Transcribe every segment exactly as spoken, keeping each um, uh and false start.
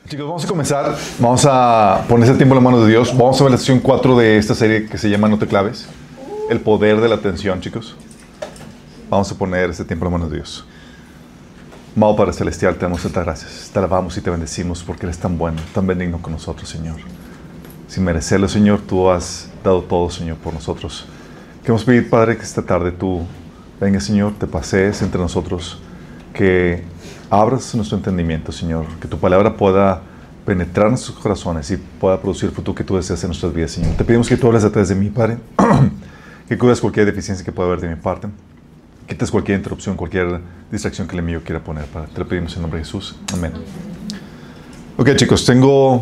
Chicos, vamos a comenzar. Vamos a poner ese tiempo en la mano de Dios. Vamos a ver la sesión cuatro de esta serie que se llama No te claves. El poder de la atención, chicos. Vamos a poner este tiempo en la mano de Dios. Amado Padre Celestial, te damos tantas gracias. Te alabamos y te bendecimos porque eres tan bueno, tan benigno con nosotros, Señor. Sin merecerlo, Señor, tú has dado todo, Señor, por nosotros. Queremos pedir, Padre, que esta tarde tú vengas, Señor, te pasees entre nosotros, que abras nuestro entendimiento, Señor, que tu palabra pueda penetrar nuestros corazones y pueda producir el fruto que tú deseas en nuestras vidas, Señor. Te pedimos que tú hables a través de mí, Padre, que cubras cualquier deficiencia que pueda haber de mi parte, quites cualquier interrupción, cualquier distracción que el enemigo quiera poner, Padre. Te lo pedimos en nombre de Jesús. Amén. Ok, chicos, tengo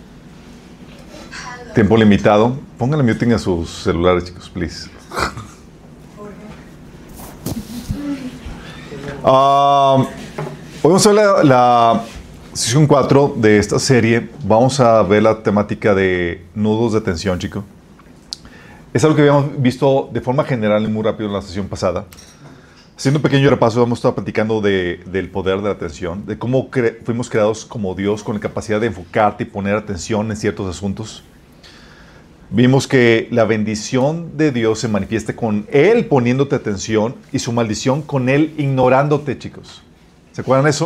tiempo limitado. Pónganle muting a sus celulares, chicos, please. Uh, hoy vamos a ver la, la sesión cuatro de esta serie. Vamos a ver la temática de nudos de tensión, chicos. Es algo que habíamos visto de forma general y muy rápido en la sesión pasada. Haciendo un pequeño repaso, hemos estado platicando de, del poder de la atención, de cómo cre fuimos creados como Dios con la capacidad de enfocarte y poner atención en ciertos asuntos. Vimos que la bendición de Dios se manifiesta con Él poniéndote atención y su maldición con Él ignorándote, chicos. ¿Se acuerdan de eso?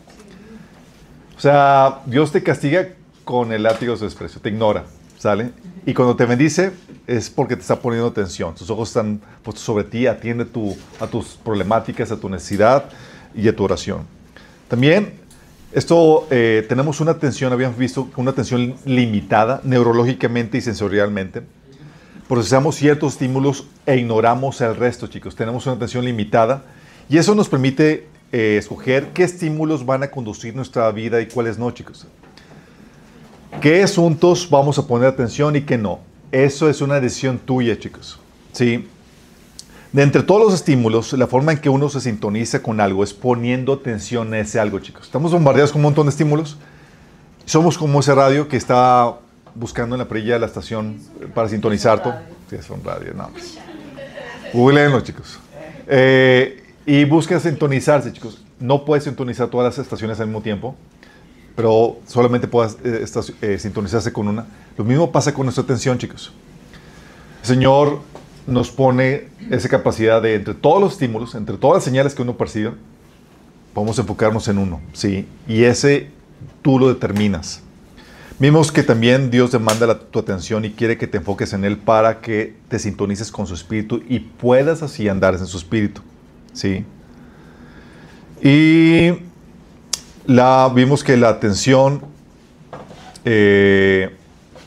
O sea, Dios te castiga con el látigo de su desprecio, te ignora, ¿sale? Y cuando te bendice es porque te está poniendo atención. Tus ojos están puestos sobre ti, atiende tu, a tus problemáticas, a tu necesidad y a tu oración. También esto, eh, tenemos una atención, habíamos visto, una atención limitada neurológicamente y sensorialmente. Procesamos ciertos estímulos e ignoramos el resto, chicos. Tenemos una atención limitada y eso nos permite eh, escoger qué estímulos van a conducir nuestra vida y cuáles no, chicos. ¿Qué asuntos vamos a poner atención y qué no? Eso es una decisión tuya, chicos. ¿Sí? De entre todos los estímulos, la forma en que uno se sintoniza con algo es poniendo atención a ese algo, chicos. Estamos bombardeados con un montón de estímulos. Somos como ese radio que está buscando en la perilla de la estación para sintonizar todo. Sí, es un radio, no. Googleenlo, chicos. Eh, y busca sintonizarse, chicos. No puedes sintonizar todas las estaciones al mismo tiempo, pero solamente puedes eh, eh, sintonizarse con una. Lo mismo pasa con nuestra atención, chicos. El Señor nos pone esa capacidad de, entre todos los estímulos, entre todas las señales que uno percibe, podemos enfocarnos en uno, ¿sí? Y ese tú lo determinas. Vimos que también Dios demanda la, tu atención y quiere que te enfoques en Él para que te sintonices con su espíritu y puedas así andar en su espíritu, ¿sí? Y la, vimos que la atención eh,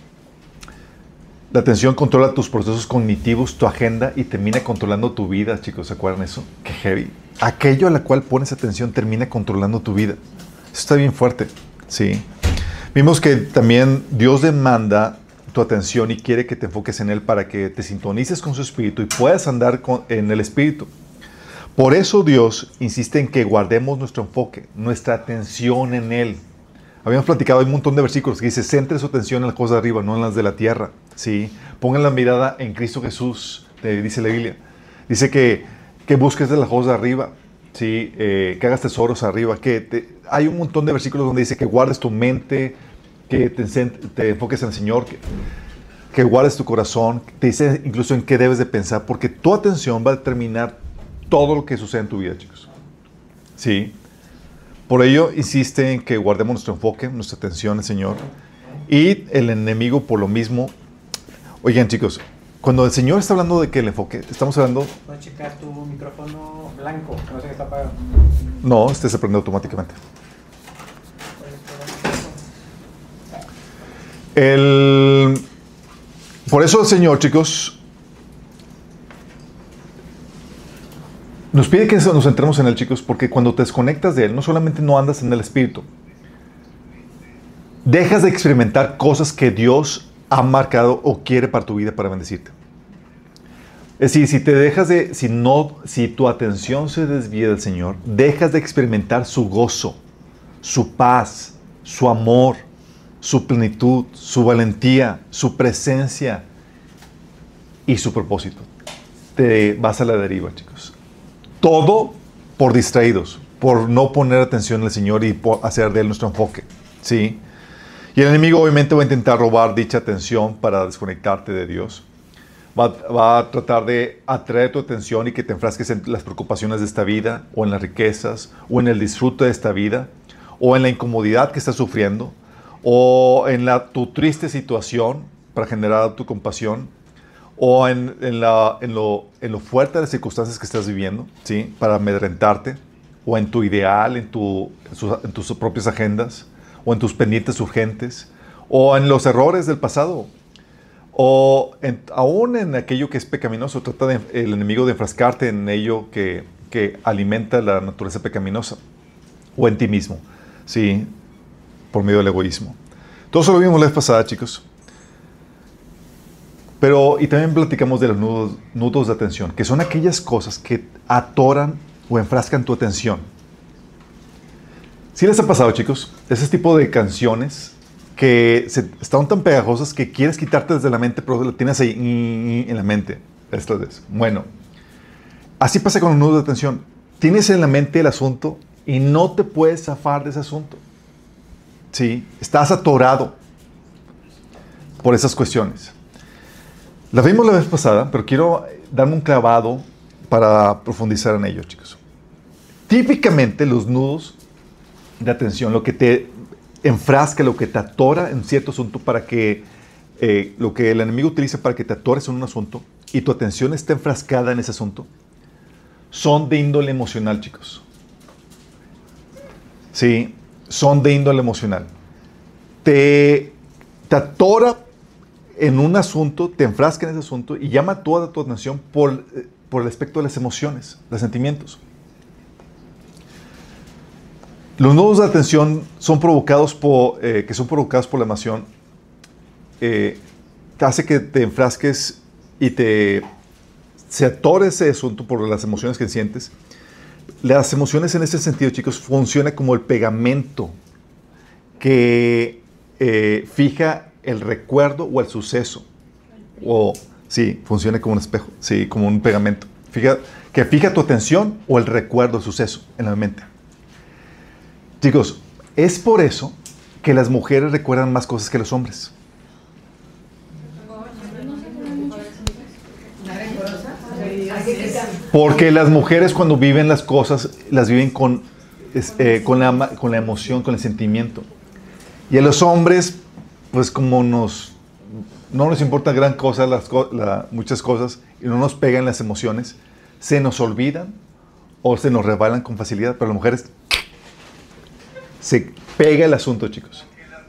La atención controla tus procesos cognitivos, tu agenda y termina controlando tu vida, chicos. ¿Se acuerdan eso? Qué heavy. Aquello a la cual pones atención termina controlando tu vida. Eso está bien fuerte, ¿sí? Vimos que también Dios demanda tu atención y quiere que te enfoques en Él para que te sintonices con su espíritu y puedas andar con, en el espíritu. Por eso Dios insiste en que guardemos nuestro enfoque, nuestra atención en Él. Habíamos platicado, hay un montón de versículos que dice, centre su atención en las cosas de arriba, no en las de la tierra. ¿Sí? Pongan la mirada en Cristo Jesús, te dice la Biblia. Dice que, que busques de las cosas de arriba, ¿sí? eh, que hagas tesoros arriba. Que te, hay un montón de versículos donde dice que guardes tu mente, que te, te enfoques en el Señor, que, que guardes tu corazón. Te dice incluso en qué debes de pensar, porque tu atención va a determinar todo lo que sucede en tu vida, chicos. ¿Sí? Por ello, insiste en que guardemos nuestro enfoque, nuestra atención al Señor. Y el enemigo, por lo mismo. Oigan, chicos, cuando el Señor está hablando de que el enfoque, estamos hablando. ¿Puedes checar tu micrófono blanco? No sé qué está apagado. No, este se prende automáticamente. El... Por eso el Señor, chicos, nos pide que nos centremos en Él, chicos, porque cuando te desconectas de Él, no solamente no andas en el Espíritu, dejas de experimentar cosas que Dios ha marcado o quiere para tu vida para bendecirte. Es decir, si te dejas de, si no, si tu atención se desvía del Señor, dejas de experimentar su gozo, su paz, su amor, su plenitud, su valentía, su presencia y su propósito. Te vas a la deriva, chicos. Todo por distraídos, por no poner atención al Señor y por hacer de Él nuestro enfoque, ¿sí? Y el enemigo obviamente va a intentar robar dicha atención para desconectarte de Dios. Va, va a tratar de atraer tu atención y que te enfrasques en las preocupaciones de esta vida, o en las riquezas, o en el disfrute de esta vida, o en la incomodidad que estás sufriendo, o en la, tu triste situación para generar tu compasión, o en, en, la, en, lo, en lo fuerte de las circunstancias que estás viviendo, ¿sí? Para amedrentarte, o en tu ideal, en, tu, en, sus, en tus propias agendas, o en tus pendientes urgentes, o en los errores del pasado, o en, aún en aquello que es pecaminoso. Trata de, el enemigo de enfrascarte en ello que, que alimenta la naturaleza pecaminosa, o en ti mismo, ¿sí? Por medio del egoísmo. Todo eso lo vimos la vez pasada, chicos. Pero, y también platicamos de los nudos, nudos de atención, que son aquellas cosas que atoran o enfrascan tu atención. ¿Sí les ha pasado, chicos? Ese tipo de canciones que se, están tan pegajosas que quieres quitarte desde la mente, pero la tienes ahí en la mente. Esto es. Bueno, así pasa con los nudos de atención. Tienes en la mente el asunto y no te puedes zafar de ese asunto. Sí, estás atorado por esas cuestiones. La vimos la vez pasada, pero quiero darme un clavado para profundizar en ello, chicos. Típicamente los nudos de atención, lo que te enfrasca, lo que te atora en cierto asunto para que, eh, lo que el enemigo utiliza para que te atores en un asunto y tu atención esté enfrascada en ese asunto, son de índole emocional, chicos. Sí, son de índole emocional. Te, te atora en un asunto, te enfrasca en ese asunto y llama toda tu atención por, por el aspecto de las emociones, los sentimientos. Los nudos de atención son provocados por, eh, que son provocados por la emoción, eh, te hace que te enfrasques y te se atore ese asunto por las emociones que sientes. Las emociones en ese sentido, chicos, funcionan como el pegamento que eh, fija el recuerdo o el suceso. O, sí, funciona como un espejo, sí, como un pegamento. Fija, que fija tu atención o el recuerdo, el suceso en la mente. Chicos, es por eso que las mujeres recuerdan más cosas que los hombres. Porque las mujeres cuando viven las cosas, las viven con, eh, con, la, con la emoción, con el sentimiento. Y a los hombres, pues como nos, no nos importa gran cosa, las, la, muchas cosas, y no nos pegan las emociones, se nos olvidan o se nos rebalan con facilidad. Pero las mujeres, se pega el asunto, chicos.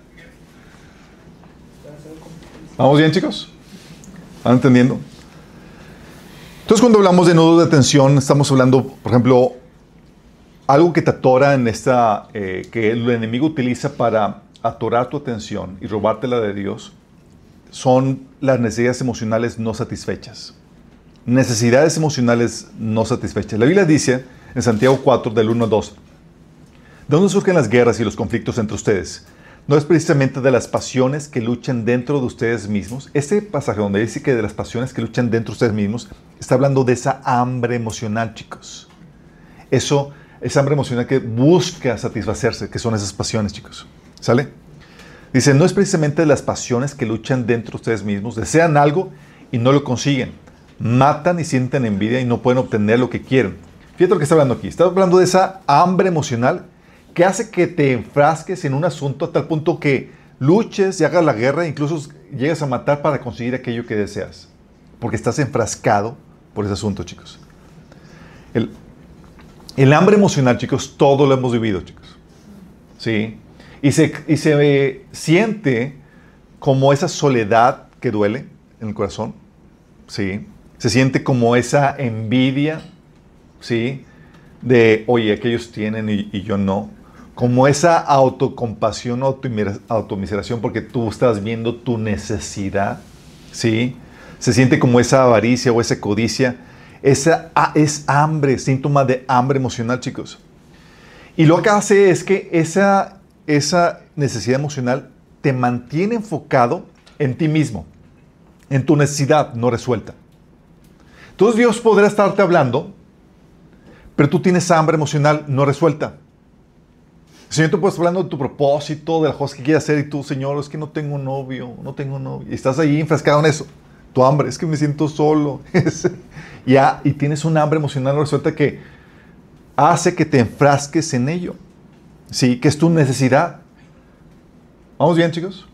¿Vamos bien, chicos? ¿Van entendiendo? Entonces, cuando hablamos de nudos de atención, estamos hablando, por ejemplo, algo que te atora en esta, eh, que el enemigo utiliza para atorar tu atención y robártela de Dios, son las necesidades emocionales no satisfechas. Necesidades emocionales no satisfechas. La Biblia dice en Santiago cuatro, del uno al dos, ¿de dónde surgen las guerras y los conflictos entre ustedes? ¿No es precisamente de las pasiones que luchan dentro de ustedes mismos? Este pasaje donde dice que de las pasiones que luchan dentro de ustedes mismos, está hablando de esa hambre emocional, chicos. Eso, esa hambre emocional que busca satisfacerse, que son esas pasiones, chicos. ¿Sale? Dice, no es precisamente de las pasiones que luchan dentro de ustedes mismos, desean algo y no lo consiguen. Matan y sienten envidia y no pueden obtener lo que quieren. Fíjate lo que está hablando aquí. Está hablando de esa hambre emocional que hace que te enfrasques en un asunto a tal punto que luches y hagas la guerra e incluso llegas a matar para conseguir aquello que deseas. Porque estás enfrascado por ese asunto, chicos. El, el hambre emocional, chicos, todo lo hemos vivido, chicos. ¿Sí? Y se, y se eh, siente como esa soledad que duele en el corazón. ¿Sí? Se siente como esa envidia, ¿sí? De, oye, aquellos tienen y, y yo no. Como esa autocompasión, automiseración, porque tú estás viendo tu necesidad, ¿sí? Se siente como esa avaricia o esa codicia. Esa es hambre, síntoma de hambre emocional, chicos. Y lo que hace es que esa, esa necesidad emocional te mantiene enfocado en ti mismo, en tu necesidad no resuelta. Entonces Dios podrá estarte hablando, pero tú tienes hambre emocional no resuelta. Señor, tú puedes hablando de tu propósito, de las cosas que quieres hacer, y tú, Señor, es que no tengo novio, no tengo novio. Y estás ahí enfrascado en eso. Tu hambre, es que me siento solo. ya, y tienes un hambre emocional resuelta que hace que te enfrasques en ello. Sí, que es tu necesidad. ¿Vamos bien, chicos?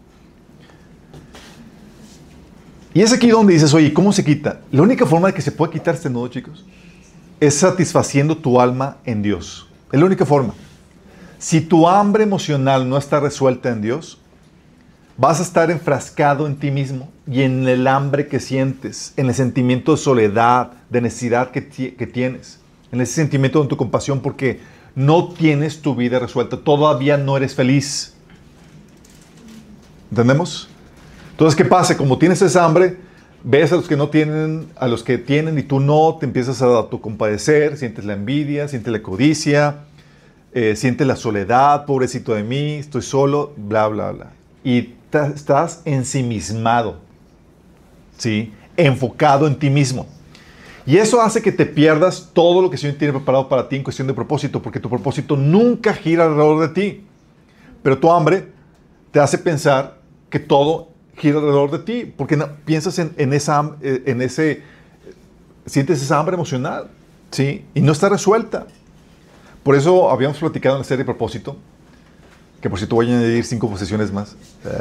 Y es aquí donde dices, oye, ¿cómo se quita? La única forma de que se pueda quitar este nudo, chicos, es satisfaciendo tu alma en Dios. Es la única forma. Si tu hambre emocional no está resuelta en Dios, vas a estar enfrascado en ti mismo y en el hambre que sientes, en el sentimiento de soledad, de necesidad que, que tienes, en ese sentimiento de tu compasión porque no tienes tu vida resuelta, todavía no eres feliz. ¿Entendemos? Entonces, ¿qué pasa? Como tienes esa hambre, ves a los que no tienen, a los que tienen y tú no, te empiezas a autocompadecer, sientes la envidia, sientes la codicia, eh, sientes la soledad, pobrecito de mí, estoy solo, bla, bla, bla. Y estás ensimismado, ¿sí? Enfocado en ti mismo. Y eso hace que te pierdas todo lo que el Señor tiene preparado para ti en cuestión de propósito, porque tu propósito nunca gira alrededor de ti. Pero tu hambre te hace pensar que todo gira alrededor de ti, porque no, piensas en, en, esa, en ese, sientes esa hambre emocional, ¿sí? Y no está resuelta. Por eso habíamos platicado en la serie Propósito, que por cierto voy a añadir cinco posesiones más.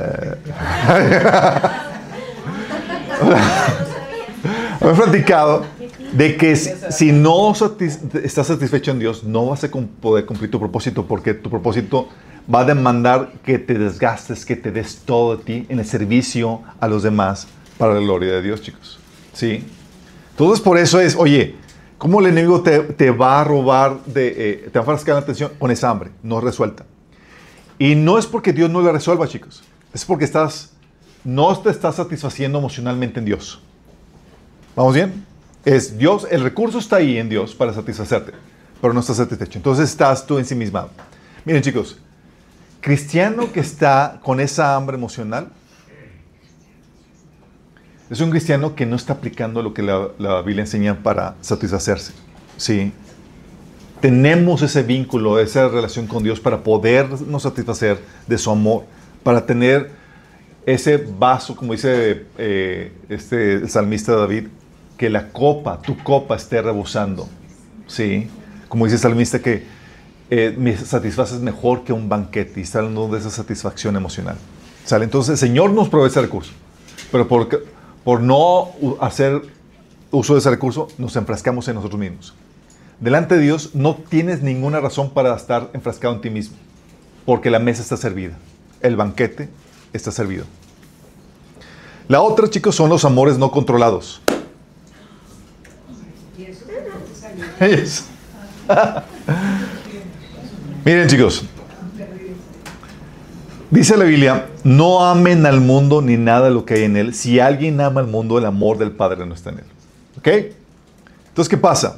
Habíamos platicado de que si, si no satis, estás satisfecho en Dios, no vas a poder cumplir tu propósito, porque tu propósito va a demandar que te desgastes, que te des todo de ti en el servicio a los demás para la gloria de Dios, chicos. ¿Sí? Entonces, por eso es, oye, ¿cómo el enemigo te, te va a robar, de, eh, te va a frascar la atención con esa hambre no resuelta? Y no es porque Dios no la resuelva, chicos. Es porque estás, no te estás satisfaciendo emocionalmente en Dios. ¿Vamos bien? Es Dios, el recurso está ahí en Dios para satisfacerte, pero no estás satisfecho. Entonces estás tú ensimismado. Miren, chicos, cristiano que está con esa hambre emocional es un cristiano que no está aplicando lo que la, la Biblia enseña para satisfacerse. ¿Sí? Tenemos ese vínculo, esa relación con Dios para podernos satisfacer de su amor, para tener ese vaso, como dice eh, este, el salmista David, que la copa, tu copa esté rebosando. ¿Sí? Como dice el salmista que eh, me satisfaces mejor que un banquete, y está hablando de esa satisfacción emocional. ¿Sale? Entonces el Señor nos provee ese recurso, pero por, por no hacer uso de ese recurso, nos enfrascamos en nosotros mismos. Delante de Dios no tienes ninguna razón para estar enfrascado en ti mismo, porque la mesa está servida, el banquete está servido. La otra, chicos, son los amores no controlados. Yes. Miren, chicos, dice la Biblia, no amen al mundo ni nada de lo que hay en él. Si alguien ama al mundo, el amor del Padre no está en él. ¿Ok? Entonces, ¿qué pasa?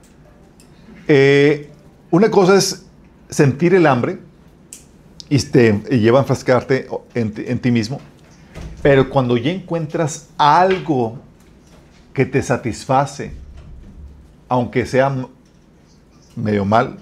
Eh, una cosa es sentir el hambre y te y lleva a enfrascarte en, en ti mismo, pero cuando ya encuentras algo que te satisface, aunque sea medio mal,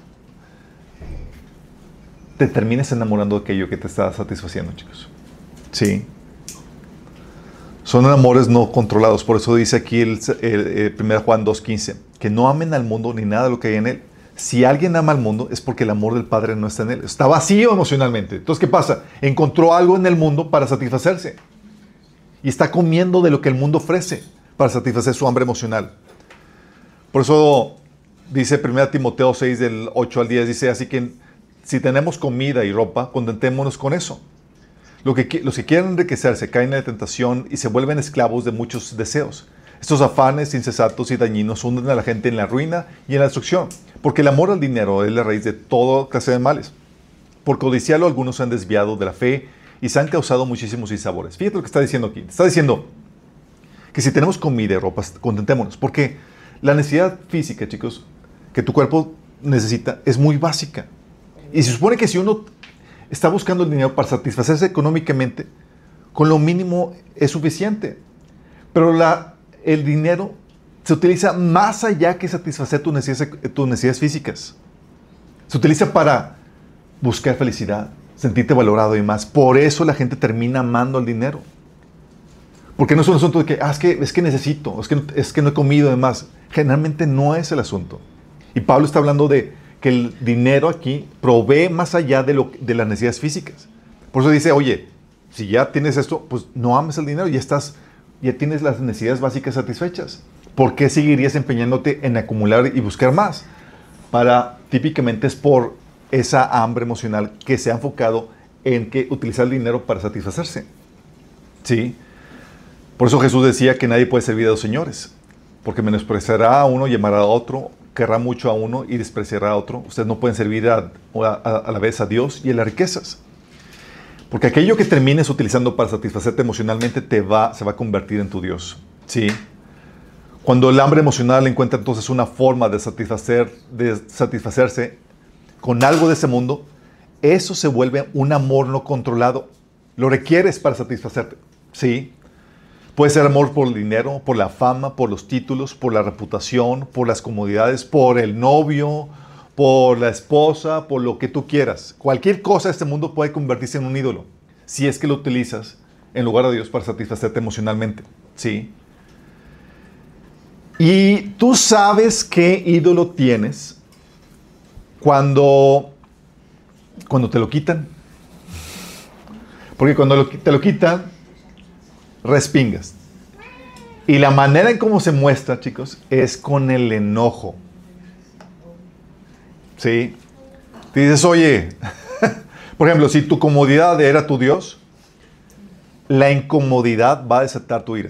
te termines enamorando de aquello que te está satisfaciendo, chicos. Sí. Son amores no controlados. Por eso dice aquí el, el, el primero Juan dos quince, que no amen al mundo ni nada de lo que hay en él. Si alguien ama al mundo es porque el amor del Padre no está en él. Está vacío emocionalmente. Entonces, ¿qué pasa? Encontró algo en el mundo para satisfacerse. Y está comiendo de lo que el mundo ofrece para satisfacer su hambre emocional. Por eso dice primero Timoteo seis, del ocho al diez, dice, así que si tenemos comida y ropa, contentémonos con eso. Lo que, los que quieren enriquecerse caen en la tentación y se vuelven esclavos de muchos deseos. Estos afanes insensatos y dañinos hunden a la gente en la ruina y en la destrucción, porque el amor al dinero es la raíz de toda clase de males. Por codiciarlo, algunos se han desviado de la fe y se han causado muchísimos sinsabores. Fíjate lo que está diciendo aquí. Está diciendo que si tenemos comida y ropa, contentémonos, porque la necesidad física, chicos, que tu cuerpo necesita es muy básica. Y se supone que si uno está buscando el dinero para satisfacerse económicamente, con lo mínimo es suficiente. Pero la, el dinero se utiliza más allá que satisfacer tus necesidades, tus necesidades físicas. Se utiliza para buscar felicidad, sentirte valorado y más. Por eso la gente termina amando el dinero. Porque no es un asunto de que, ah, es que, es que necesito, es que, es que no he comido y demás. Generalmente no es el asunto. Y Pablo está hablando de que el dinero aquí provee más allá de, lo, de las necesidades físicas. Por eso dice, oye, si ya tienes esto, pues no ames el dinero, ya estás, ya tienes las necesidades básicas satisfechas. ¿Por qué seguirías empeñándote en acumular y buscar más? Para, típicamente es por esa hambre emocional que se ha enfocado en que utilizar el dinero para satisfacerse. ¿Sí? Por eso Jesús decía que nadie puede servir a dos señores, porque menospreciará a uno y amará a otro, querrá mucho a uno y despreciará a otro. Ustedes no pueden servir a, a, a la vez a Dios y a las riquezas. Porque aquello que termines utilizando para satisfacerte emocionalmente te va, se va a convertir en tu Dios. ¿Sí? Cuando el hambre emocional encuentra entonces una forma de, satisfacer, de satisfacerse con algo de ese mundo, eso se vuelve un amor no controlado. Lo requieres para satisfacerte. ¿Sí? Puede ser amor por el dinero, por la fama, por los títulos, por la reputación, por las comodidades, por el novio, por la esposa, por lo que tú quieras. Cualquier cosa de este mundo puede convertirse en un ídolo, si es que lo utilizas en lugar de Dios para satisfacerte emocionalmente. ¿Sí? Y tú sabes qué ídolo tienes cuando, cuando te lo quitan. Porque cuando lo, te lo quitan, respingas. Y la manera en cómo se muestra, chicos, es con el enojo. ¿Sí? Te dices, oye, por ejemplo, si tu comodidad era tu Dios, la incomodidad va a desatar tu ira.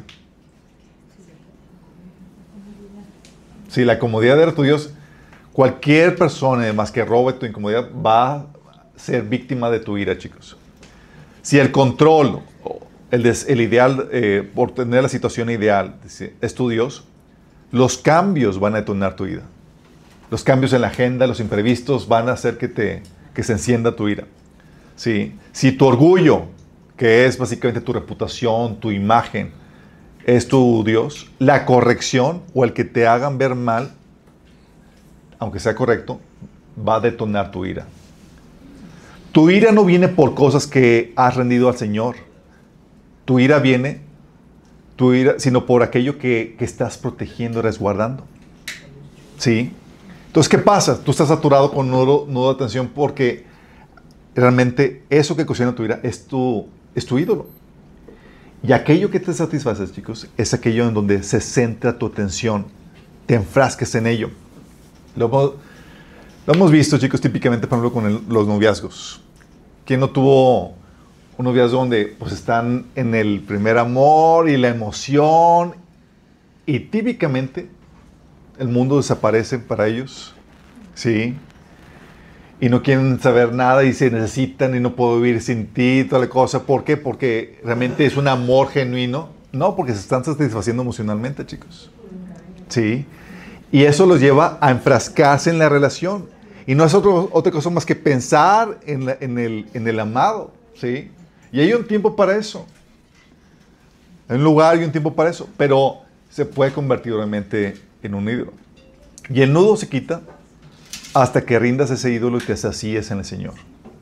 Si la comodidad era tu Dios, cualquier persona, además que robe tu incomodidad, va a ser víctima de tu ira, chicos. Si el control, el, des, el ideal, eh, por tener la situación ideal, es tu Dios, los cambios van a detonar tu ira. Los cambios en la agenda, los imprevistos van a hacer que, te, que se encienda tu ira. ¿Sí? Si tu orgullo, que es básicamente tu reputación, tu imagen, es tu Dios, la corrección o el que te hagan ver mal, aunque sea correcto, va a detonar tu ira. Tu ira no viene por cosas que has rendido al Señor. Tu ira viene, tu ira, sino por aquello que, que estás protegiendo y resguardando. ¿Sí? Entonces, ¿qué pasa? Tú estás saturado con nudo, nudo de atención porque realmente eso que ocasiona tu ira es tu, es tu ídolo. Y aquello que te satisface, chicos, es aquello en donde se centra tu atención, te enfrasques en ello. Lo hemos, lo hemos visto, chicos, típicamente, por ejemplo, con el, los noviazgos. ¿Quién no tuvo un noviazgo donde pues, están en el primer amor y la emoción y típicamente el mundo desaparece para ellos? ¿Sí? Y no quieren saber nada y se necesitan y no puedo vivir sin ti, toda la cosa. ¿Por qué? Porque realmente es un amor genuino. No, porque se están satisfaciendo emocionalmente, chicos. ¿Sí? Y eso los lleva a enfrascarse en la relación. Y no es otro, otra cosa más que pensar en, la, en, el, en el amado. ¿Sí? Y hay un tiempo para eso. Hay un lugar y un tiempo para eso. Pero se puede convertir realmente en un ídolo. Y el nudo se quita hasta que rindas ese ídolo y te sacíes en el Señor.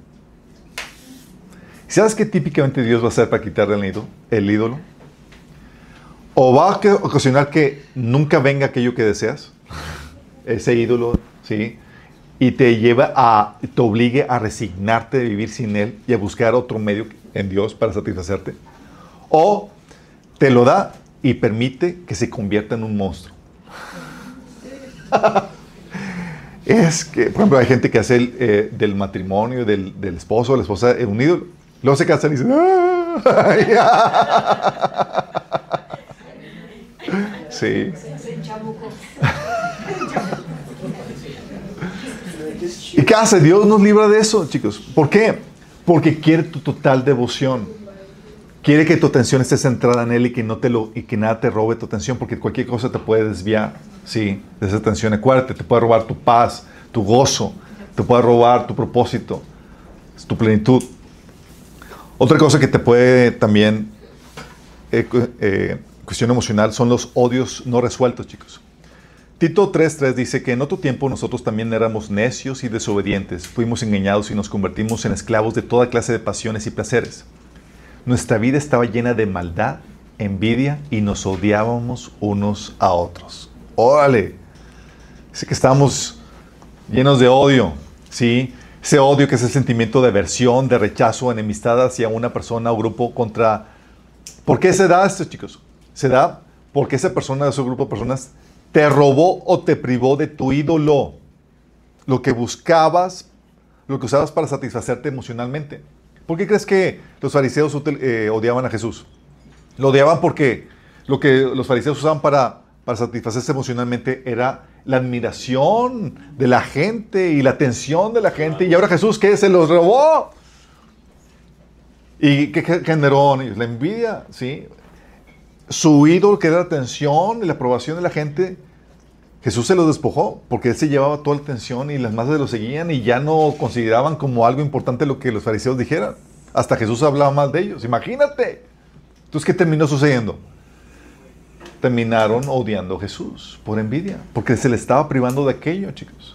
¿Sabes qué típicamente Dios va a hacer para quitarle el ídolo? El ídolo? O va a ocasionar que nunca venga aquello que deseas, ese ídolo, ¿sí? Y te lleva a, te obligue a resignarte de vivir sin él y a buscar otro medio en Dios para satisfacerte. O te lo da y permite que se convierta en un monstruo. Es que, por ejemplo, hay gente que hace el, eh, del matrimonio, del, del esposo o la esposa, eh, un ídolo. Luego se casan y dicen, ¡ah! Sí. ¿Y qué hace? Dios nos libra de eso, chicos. ¿Por qué? Porque quiere tu total devoción. Quiere que tu atención esté centrada en Él y que, no te lo, y que nada te robe tu atención, porque cualquier cosa te puede desviar, sí, de esa atención. Acuérdate, te puede robar tu paz, tu gozo, te puede robar tu propósito, tu plenitud. Otra cosa que te puede también, eh, eh, cuestión emocional, son los odios no resueltos, chicos. Tito tres tres dice que en otro tiempo nosotros también éramos necios y desobedientes, fuimos engañados y nos convertimos en esclavos de toda clase de pasiones y placeres. Nuestra vida estaba llena de maldad, envidia y nos odiábamos unos a otros. ¡Órale! Dice que estábamos llenos de odio, ¿sí? Ese odio que es el sentimiento de aversión, de rechazo, enemistad hacia una persona o grupo contra... ¿Por qué se da esto, chicos? Se da porque esa persona, ese grupo de personas, te robó o te privó de tu ídolo. Lo que buscabas, lo que usabas para satisfacerte emocionalmente. ¿Por qué crees que los fariseos eh, odiaban a Jesús? Lo odiaban porque lo que los fariseos usaban para, para satisfacerse emocionalmente era la admiración de la gente y la atención de la gente. Y ahora Jesús, ¿qué? Se los robó. ¿Y qué generó? La envidia, ¿sí? Su ídolo, que era la atención y la aprobación de la gente, Jesús se los despojó porque Él se llevaba toda la atención y las masas lo seguían y ya no consideraban como algo importante lo que los fariseos dijeran. Hasta Jesús hablaba mal de ellos. Imagínate. Entonces, ¿qué terminó sucediendo? Terminaron odiando a Jesús por envidia, porque se le estaba privando de aquello, chicos.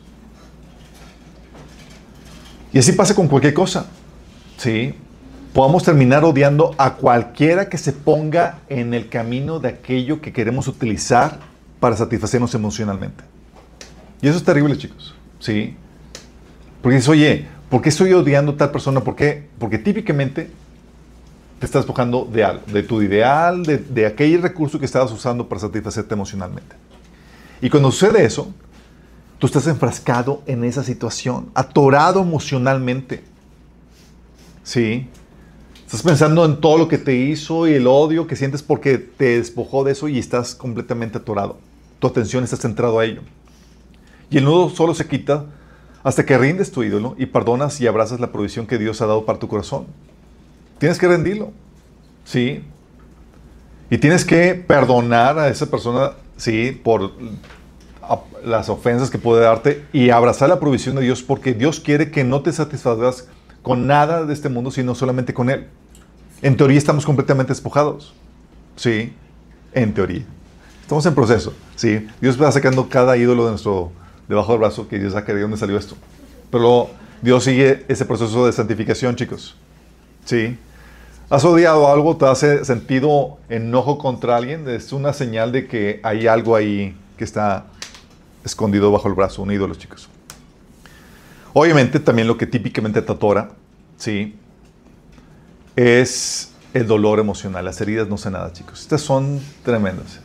Y así pasa con cualquier cosa, ¿sí? Podemos terminar odiando a cualquiera que se ponga en el camino de aquello que queremos utilizar para satisfacernos emocionalmente. Y eso es terrible, chicos, ¿sí? Porque dices, oye, ¿por qué estoy odiando a tal persona? ¿Por qué? Porque típicamente te estás despojando de algo, de tu ideal, de, de aquel recurso que estabas usando para satisfacerte emocionalmente. Y cuando sucede eso, tú estás enfrascado en esa situación, atorado emocionalmente. ¿Sí? Estás pensando en todo lo que te hizo y el odio que sientes porque te despojó de eso y estás completamente atorado. Tu atención está centrada a ello. Y el nudo solo se quita hasta que rindes tu ídolo y perdonas y abrazas la provisión que Dios ha dado para tu corazón. Tienes que rendirlo, ¿sí? Y tienes que perdonar a esa persona, ¿sí? Por las ofensas que puede darte y abrazar la provisión de Dios porque Dios quiere que no te satisfagas con nada de este mundo, sino solamente con Él. En teoría estamos completamente despojados, ¿sí? En teoría. Estamos en proceso, ¿sí? Dios va sacando cada ídolo de nuestro, debajo del brazo que Dios saca de dónde salió esto. Pero Dios sigue ese proceso de santificación, chicos. ¿Sí? ¿Has odiado algo? ¿Te has sentido enojo contra alguien? Es una señal de que hay algo ahí que está escondido bajo el brazo, un ídolo, chicos. Obviamente, también lo que típicamente te atora, ¿sí? Es el dolor emocional. Las heridas no sé nada, chicos. Estas son tremendas.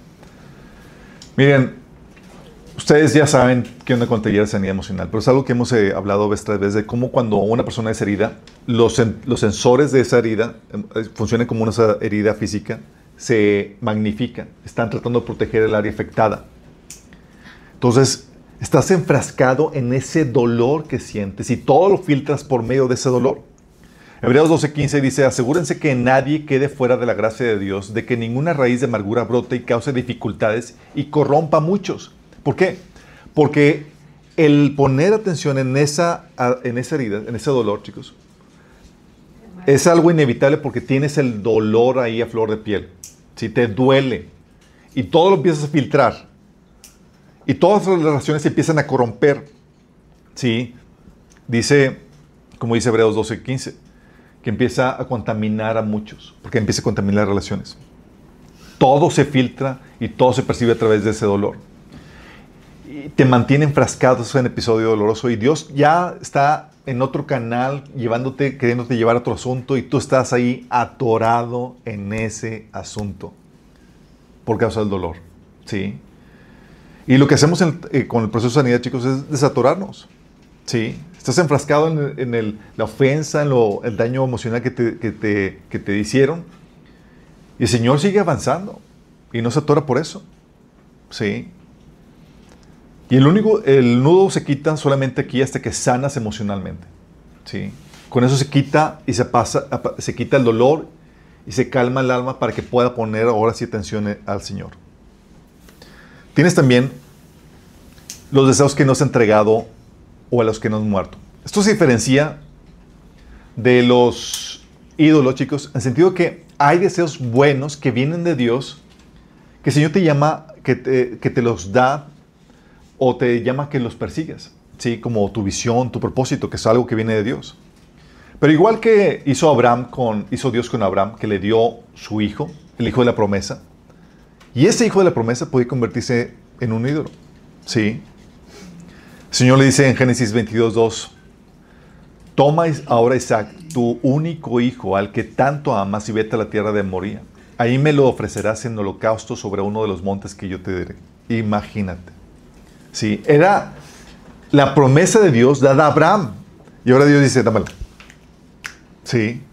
Miren, ustedes ya saben qué onda con la sanidad emocional, pero es algo que hemos eh, hablado vez tras vez de cómo cuando una persona es herida, los, sen los sensores de esa herida eh, funcionan como una herida física, se magnifican, están tratando de proteger el área afectada. Entonces, estás enfrascado en ese dolor que sientes y todo lo filtras por medio de ese dolor. Hebreos doce quince dice, asegúrense que nadie quede fuera de la gracia de Dios, de que ninguna raíz de amargura brote y cause dificultades y corrompa a muchos. ¿Por qué? Porque el poner atención en esa, en esa herida, en ese dolor, chicos, es algo inevitable porque tienes el dolor ahí a flor de piel. Si te duele y todo lo empiezas a filtrar y todas las relaciones se empiezan a corromper. ¿Sí? Dice, como dice Hebreos doce quince, que empieza a contaminar a muchos, porque empieza a contaminar relaciones. Todo se filtra y todo se percibe a través de ese dolor. Y te mantiene enfrascado en un episodio doloroso y Dios ya está en otro canal llevándote, queriéndote llevar a otro asunto y tú estás ahí atorado en ese asunto por causa del dolor. ¿Sí? Y lo que hacemos en, eh, con el proceso de sanidad, chicos, es desatorarnos. ¿Sí? Estás enfrascado en, en el, la ofensa, en lo, el daño emocional que te, que, te, que te hicieron. Y el Señor sigue avanzando. Y no se atora por eso. ¿Sí? Y el, único, el nudo se quita solamente aquí hasta que sanas emocionalmente. ¿Sí? Con eso se quita y se, pasa, se quita el dolor y se calma el alma para que pueda poner ahora sí atención al Señor. Tienes también los deseos que no has entregado o a los que no has muerto. Esto se diferencia de los ídolos, chicos, en el sentido que hay deseos buenos que vienen de Dios, que el Señor te llama, que te, que te los da o te llama a que los persigas, ¿sí? Como tu visión, tu propósito, que es algo que viene de Dios. Pero igual que hizo, Abraham con, hizo Dios con Abraham, que le dio su hijo, el hijo de la promesa, y ese hijo de la promesa puede convertirse en un ídolo, ¿sí? El Señor le dice en Génesis veintidós, dos, toma ahora Isaac, tu único hijo, al que tanto amas, y vete a la tierra de Moría. Ahí me lo ofrecerás en holocausto sobre uno de los montes que yo te diré. Imagínate. Sí, era la promesa de Dios dada a Abraham. Y ahora Dios dice, dámela. Sí.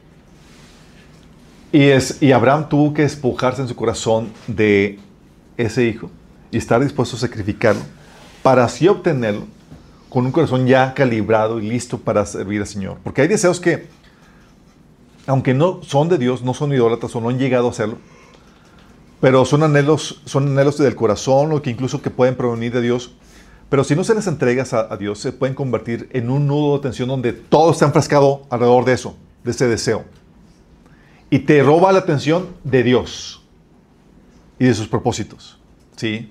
Y, es, y Abraham tuvo que despojarse en su corazón de ese hijo y estar dispuesto a sacrificarlo para así obtenerlo con un corazón ya calibrado y listo para servir al Señor. Porque hay deseos que, aunque no son de Dios, no son idólatras o no han llegado a serlo, pero son anhelos, son anhelos del corazón o que incluso que pueden provenir de Dios. Pero si no se les entregas a, a Dios, se pueden convertir en un nudo de tensión donde todo está enfrascado alrededor de eso, de ese deseo. Y te roba la atención de Dios y de sus propósitos. ¿Sí?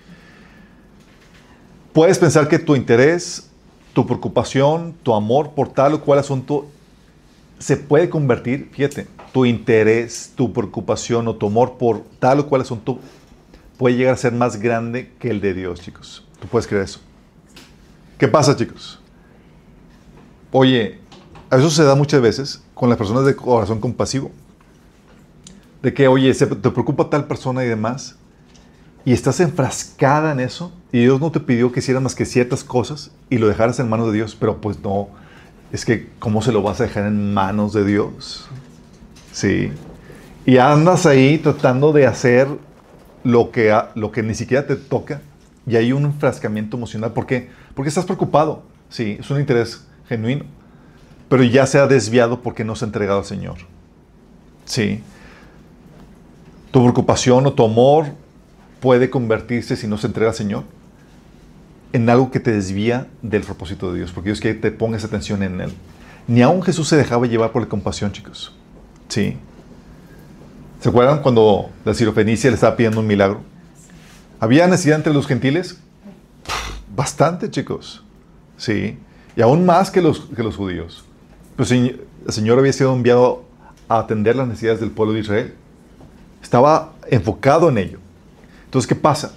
Puedes pensar que tu interés, tu preocupación, tu amor por tal o cual asunto se puede convertir, fíjate, tu interés, tu preocupación o tu amor por tal o cual asunto puede llegar a ser más grande que el de Dios, chicos. ¿Tú puedes creer eso? ¿Qué pasa, chicos? Oye, eso se da muchas veces con las personas de corazón compasivo. De que, oye, se, te preocupa tal persona y demás, y estás enfrascada en eso, y Dios no te pidió que hicieras más que ciertas cosas y lo dejaras en manos de Dios, pero pues no, es que ¿cómo se lo vas a dejar en manos de Dios? Sí. Y andas ahí tratando de hacer lo que, lo que ni siquiera te toca, y hay un enfrascamiento emocional. ¿Por qué? Porque estás preocupado. Sí, es un interés genuino, pero ya se ha desviado porque no se ha entregado al Señor. Sí. Tu preocupación o tu amor puede convertirse, si no se entrega al Señor, en algo que te desvía del propósito de Dios, porque Dios quiere que te pongas atención en Él. Ni aún Jesús se dejaba llevar por la compasión, chicos. ¿Sí? ¿Se acuerdan cuando la sirofenicia le estaba pidiendo un milagro? ¿Había necesidad entre los gentiles? Bastante, chicos. ¿Sí? Y aún más que los, que los judíos. Pues el Señor había sido enviado a atender las necesidades del pueblo de Israel. Estaba enfocado en ello. Entonces, ¿qué pasa?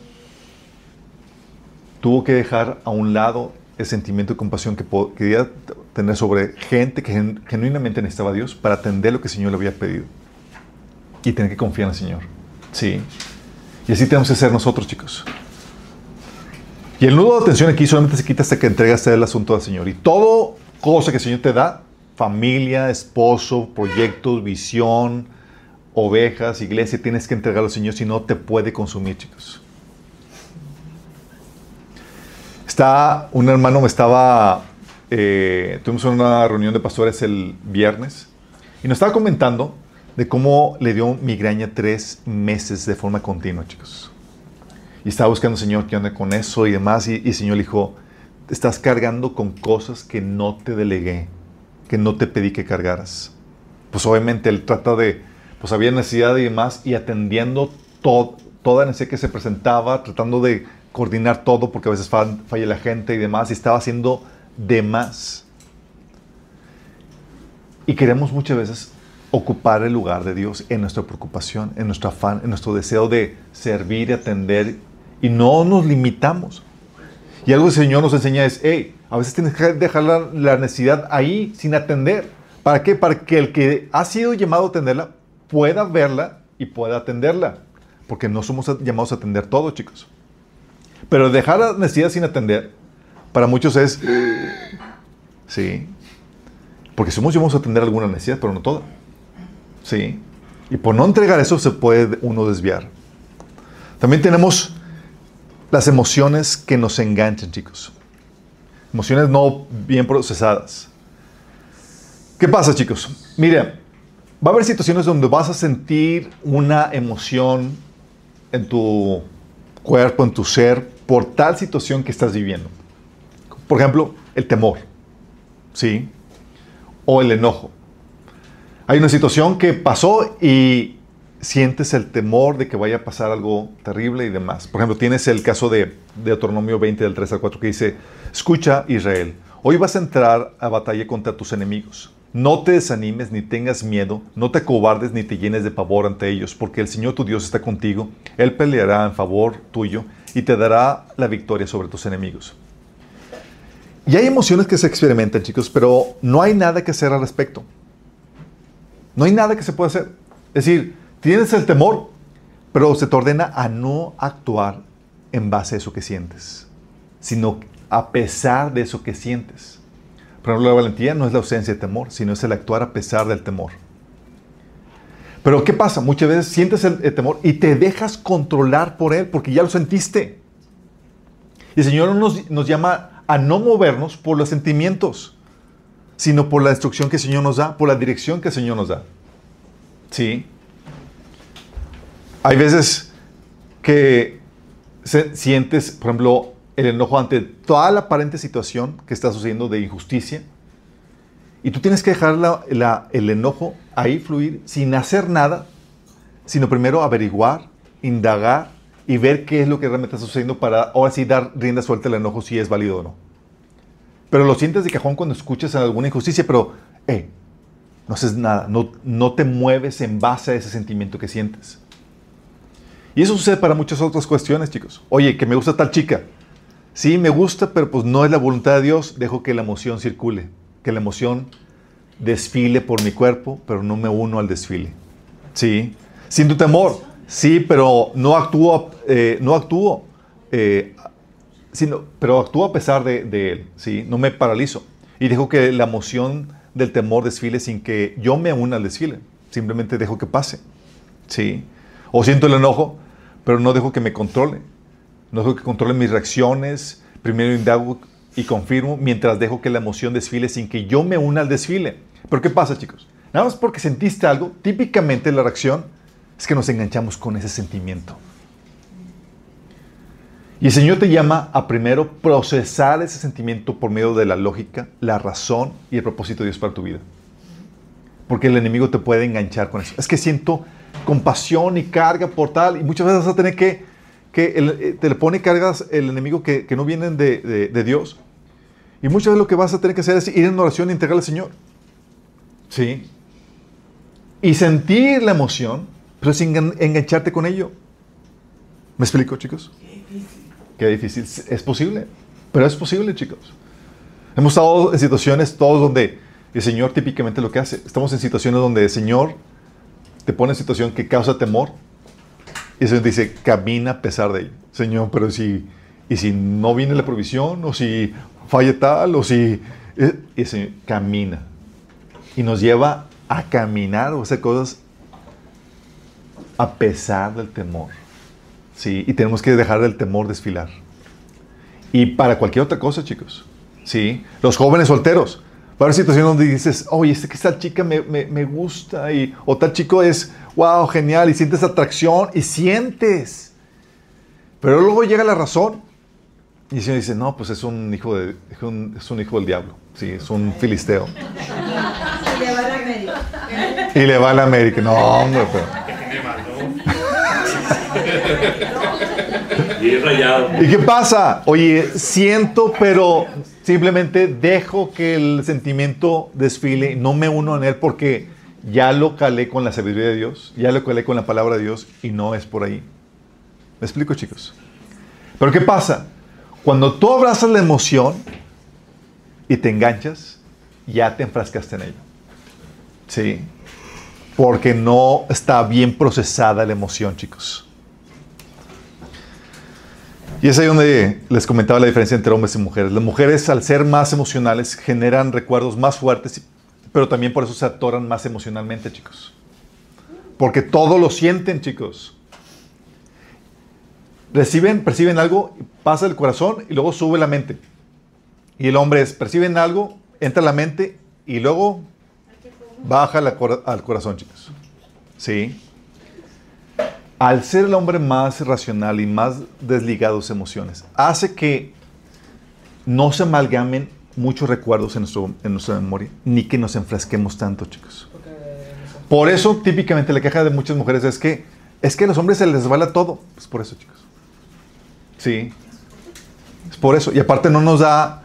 Tuvo que dejar a un lado el sentimiento de compasión que quería tener sobre gente que gen genuinamente necesitaba a Dios para atender lo que el Señor le había pedido. Y tener que confiar en el Señor. Sí. Y así tenemos que ser nosotros, chicos. Y el nudo de atención aquí solamente se quita hasta que entregaste el asunto al Señor. Y todo cosa que el Señor te da, familia, esposo, proyectos, visión, ovejas, iglesia, tienes que entregarlo al Señor, si no te puede consumir, chicos. Está, un hermano me estaba, eh, tuvimos una reunión de pastores el viernes y nos estaba comentando de cómo le dio migraña tres meses de forma continua, chicos. Y estaba buscando al Señor qué onda con eso y demás, y, y el Señor le dijo, te estás cargando con cosas que no te delegué, que no te pedí que cargaras. Pues obviamente él trata de, pues había necesidad y demás, y atendiendo todo, toda necesidad que se presentaba, tratando de coordinar todo, porque a veces falla, falla la gente y demás, y estaba haciendo de más. Y queremos muchas veces ocupar el lugar de Dios en nuestra preocupación, en nuestro afán, en nuestro deseo de servir y atender, y no nos limitamos. Y algo que el Señor nos enseña es, hey, a veces tienes que dejar la, la necesidad ahí sin atender. ¿Para qué? Para que el que ha sido llamado a atenderla pueda verla y pueda atenderla. Porque no somos llamados a atender todo, chicos. Pero dejar la necesidad sin atender, para muchos es, sí, porque somos llamados a atender alguna necesidad, pero no toda. Sí. Y por no entregar eso se puede uno desviar. También tenemos las emociones que nos enganchan, chicos. Emociones no bien procesadas. ¿Qué pasa, chicos? Miren, va a haber situaciones donde vas a sentir una emoción en tu cuerpo, en tu ser, por tal situación que estás viviendo. Por ejemplo, el temor, ¿sí? O el enojo. Hay una situación que pasó y sientes el temor de que vaya a pasar algo terrible y demás. Por ejemplo, tienes el caso de Deuteronomio veinte, del tres al cuatro, que dice: escucha, Israel, hoy vas a entrar a batalla contra tus enemigos. No te desanimes ni tengas miedo, no te acobardes ni te llenes de pavor ante ellos, porque el Señor tu Dios está contigo. Él peleará en favor tuyo y te dará la victoria sobre tus enemigos. Y hay emociones que se experimentan, chicos, pero no hay nada que hacer al respecto. No hay nada que se pueda hacer. Es decir, tienes el temor, pero se te ordena a no actuar en base a eso que sientes, sino a pesar de eso que sientes. Por ejemplo, la valentía no es la ausencia de temor, sino es el actuar a pesar del temor. Pero ¿qué pasa? Muchas veces sientes el, el temor y te dejas controlar por él, porque ya lo sentiste. Y el Señor nos, nos llama a no movernos por los sentimientos, sino por la instrucción que el Señor nos da, por la dirección que el Señor nos da. ¿Sí? Hay veces que se, sientes, por ejemplo, el enojo ante toda la aparente situación que está sucediendo de injusticia, y tú tienes que dejar la, la, el enojo ahí fluir sin hacer nada, sino primero averiguar, indagar y ver qué es lo que realmente está sucediendo para ahora sí dar rienda suelta al enojo, si es válido o no. Pero lo sientes de cajón cuando escuchas alguna injusticia, pero eh, no haces nada, no, no te mueves en base a ese sentimiento que sientes. Y eso sucede para muchas otras cuestiones, chicos. Oye, que me gusta tal chica. Sí, me gusta, pero pues no es la voluntad de Dios. Dejo que la emoción circule, que la emoción desfile por mi cuerpo, pero no me uno al desfile. Sí, siento temor. Sí, pero no actúo, eh, no actúo, eh, sino, pero actúo a pesar de, de él. Sí, no me paralizo y dejo que la emoción del temor desfile sin que yo me una al desfile. Simplemente dejo que pase. Sí, o siento el enojo, pero no dejo que me controle. No dejo que controle mis reacciones. Primero indago y confirmo, mientras dejo que la emoción desfile sin que yo me una al desfile. ¿Pero qué pasa, chicos? Nada más porque sentiste algo, típicamente la reacción es que nos enganchamos con ese sentimiento. Y el Señor te llama a primero procesar ese sentimiento por medio de la lógica, la razón y el propósito de Dios para tu vida. Porque el enemigo te puede enganchar con eso. Es que siento compasión y carga por tal, y muchas veces vas a tener que que el, te le pone cargas el enemigo que, que no vienen de, de, de Dios. Y muchas veces lo que vas a tener que hacer es ir en oración e entregarle al Señor. ¿Sí? Y sentir la emoción, pero sin engancharte con ello. ¿Me explico, chicos? Qué difícil. Es posible, pero es posible, chicos. Hemos estado en situaciones todos donde el Señor típicamente lo que hace. Estamos en situaciones donde el Señor te pone en situación que causa temor. Y el Señor dice, camina a pesar de ello. Señor, pero si, y si no viene la provisión, o si falla tal, o si... Y el Señor camina. Y nos lleva a caminar o hacer cosas a pesar del temor. ¿Sí? Y tenemos que dejar el temor desfilar. Y para cualquier otra cosa, chicos. ¿Sí? Los jóvenes solteros. Va a haber situaciones donde dices, oye, este que tal chica me, me, me gusta, y, o tal chico es, wow, genial, y sientes atracción, y sientes. Pero luego llega la razón, y el Señor dice, no, pues es un hijo, de, es un, es un hijo del diablo, sí, es un filisteo. Y le va a la América. Y le va a la América, no, hombre, pero... Y rayado. ¿Y qué pasa? Oye, siento, pero simplemente dejo que el sentimiento desfile, no me uno en él porque ya lo calé con la sabiduría de Dios, ya lo calé con la palabra de Dios y no es por ahí. ¿Me explico, chicos? Pero ¿qué pasa? Cuando tú abrazas la emoción y te enganchas, ya te enfrascaste en ello. ¿Sí? Porque no está bien procesada la emoción, chicos. Y es ahí donde les comentaba la diferencia entre hombres y mujeres. Las mujeres, al ser más emocionales, generan recuerdos más fuertes, pero también por eso se atoran más emocionalmente, chicos. Porque todo lo sienten, chicos. Reciben, perciben algo, pasa el corazón y luego sube la mente. Y el hombre es, perciben algo, entra a la mente y luego baja la cor- al corazón, chicos. ¿Sí? Al ser el hombre más racional y más desligado de sus emociones, hace que no se amalgamen muchos recuerdos en, nuestro, en nuestra memoria, ni que nos enfrasquemos tanto, chicos. Porque nos Por eso, típicamente, la queja de muchas mujeres es que es que a los hombres se les resbala todo. Es por eso, chicos. Sí. Es por eso. Y aparte no nos da...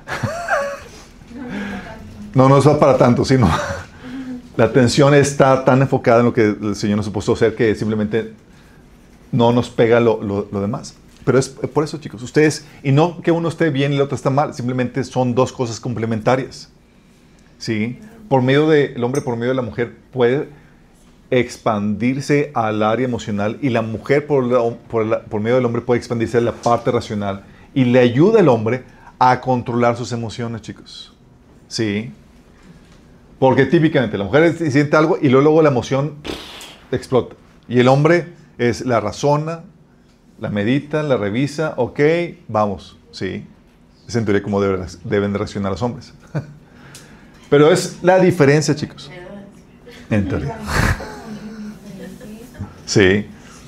no nos da para tanto, sino... la atención está tan enfocada en lo que el Señor nos supuso hacer que simplemente no nos pega lo, lo, lo demás. Pero es por eso, chicos. Ustedes... Y no que uno esté bien y el otro está mal. Simplemente son dos cosas complementarias. ¿Sí? Por medio de... El hombre por medio de la mujer puede... expandirse al área emocional y la mujer por, la, por, la, por medio del hombre puede expandirse a la parte racional y le ayuda al hombre a controlar sus emociones, chicos. Sí. Porque típicamente la mujer siente algo y luego, luego la emoción pff, explota. Y el hombre es la razona, la medita, la revisa, ok, vamos. Sí. Es en teoría como deben, deben reaccionar los hombres. Pero es la diferencia, chicos. En teoría. Sí.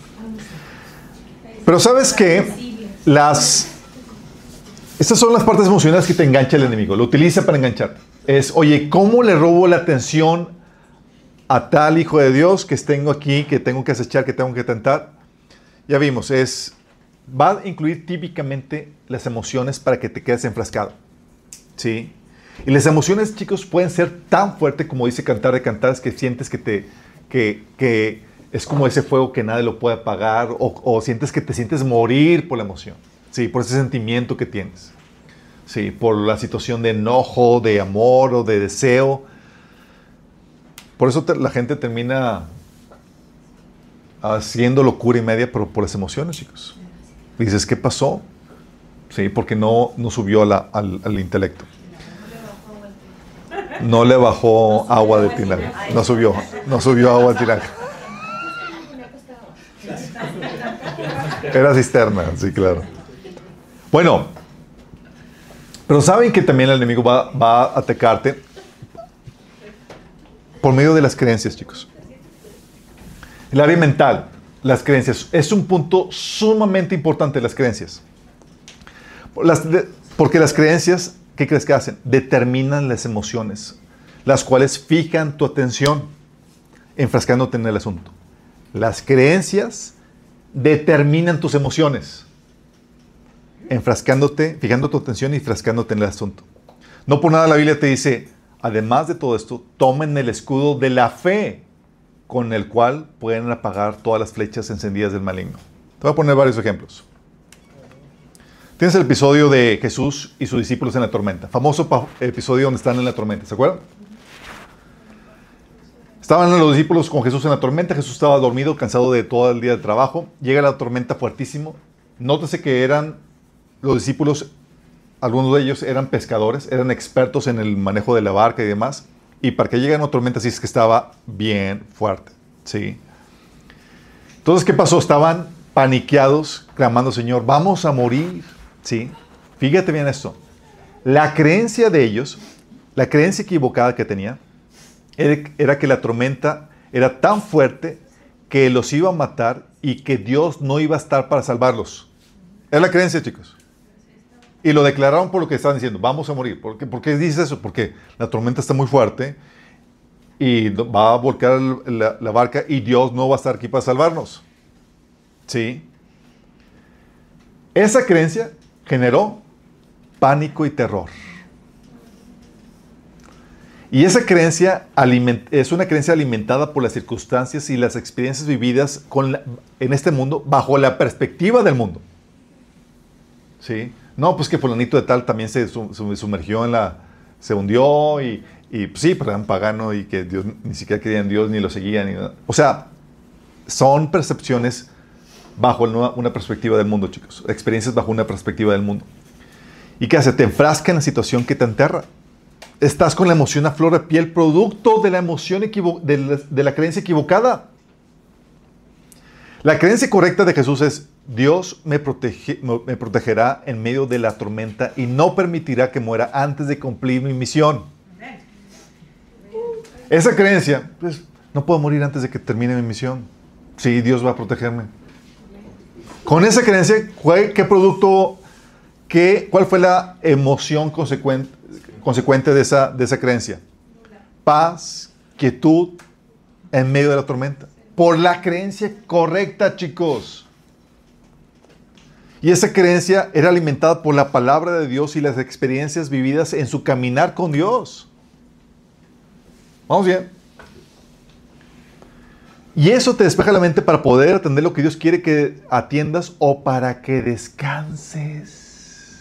Pero ¿sabes qué? Las... Estas son las partes emocionales que te engancha el enemigo. Lo utiliza para engancharte. Es, oye, ¿cómo le robo la atención a tal hijo de Dios que tengo aquí, que tengo que acechar, que tengo que tentar? Ya vimos, es... Va a incluir típicamente las emociones para que te quedes enfrascado. ¿Sí? Y las emociones, chicos, pueden ser tan fuertes como dice Cantar de Cantares, que sientes que te... que... que es como ese fuego que nadie lo puede apagar, o, o sientes que te sientes morir por la emoción, sí, por ese sentimiento que tienes, sí, por la situación de enojo, de amor o de deseo. Por eso te, la gente termina haciendo locura y media por, por las emociones, chicos. Y dices, ¿qué pasó? Sí, porque no, no subió a la, al, al intelecto. No le bajó agua de tinaja. No subió, no subió agua de tinaja. Era cisterna, sí, claro. Bueno, pero saben que también el enemigo va, va a atacarte por medio de las creencias, chicos. El área mental, las creencias, es un punto sumamente importante, las creencias. Las, de, porque las creencias, ¿qué crees que hacen? Determinan las emociones, las cuales fijan tu atención, enfrascándote en el asunto. Las creencias determinan tus emociones, enfrascándote, fijando tu atención y enfrascándote en el asunto. No por nada la Biblia te dice, además de todo esto, tomen el escudo de la fe, con el cual pueden apagar todas las flechas encendidas del maligno. Te voy a poner varios ejemplos. Tienes el episodio de Jesús y sus discípulos en la tormenta. Famoso episodio donde están en la tormenta, ¿se acuerdan? Estaban los discípulos con Jesús en la tormenta. Jesús estaba dormido, cansado de todo el día de trabajo. Llega la tormenta fuertísimo. Nótese que eran los discípulos, algunos de ellos eran pescadores, eran expertos en el manejo de la barca y demás. Y para que llegue una tormenta así es que estaba bien fuerte. ¿Sí? Entonces, ¿qué pasó? Estaban paniqueados, clamando, Señor, vamos a morir. ¿Sí? Fíjate bien esto. La creencia de ellos, la creencia equivocada que tenía, era que la tormenta era tan fuerte que los iba a matar y que Dios no iba a estar para salvarlos. Es la creencia, chicos. Y lo declararon por lo que estaban diciendo. Vamos a morir. ¿Por qué, ¿Por qué dices eso? Porque la tormenta está muy fuerte y va a volcar la, la barca y Dios no va a estar aquí para salvarnos. ¿Sí? Esa creencia generó pánico y terror. Y esa creencia es una creencia alimentada por las circunstancias y las experiencias vividas con la, en este mundo bajo la perspectiva del mundo. ¿Sí? No, pues que fulanito de tal también se sumergió en la... se hundió y, y pues sí, pero eran pagano y que Dios ni siquiera creía en Dios ni lo seguían. Ni nada. O sea, son percepciones bajo una, una perspectiva del mundo, chicos. Experiencias bajo una perspectiva del mundo. ¿Y qué hace? Te enfrasca en la situación que te enterra. Estás con la emoción a flor de piel, producto de la emoción equivo- de, la, de la creencia equivocada. La creencia correcta de Jesús es, Dios me, protege, me protegerá en medio de la tormenta y no permitirá que muera antes de cumplir mi misión. Esa creencia, pues, no puedo morir antes de que termine mi misión. Sí, Dios va a protegerme. Con esa creencia, ¿qué producto, qué, cuál fue la emoción consecuente? consecuente de esa, de esa creencia? Paz, quietud, en medio de la tormenta. Por la creencia correcta, chicos. Y esa creencia era alimentada por la palabra de Dios y las experiencias vividas en su caminar con Dios. ¿Vamos bien? Y eso te despeja la mente para poder atender lo que Dios quiere que atiendas o para que descanses.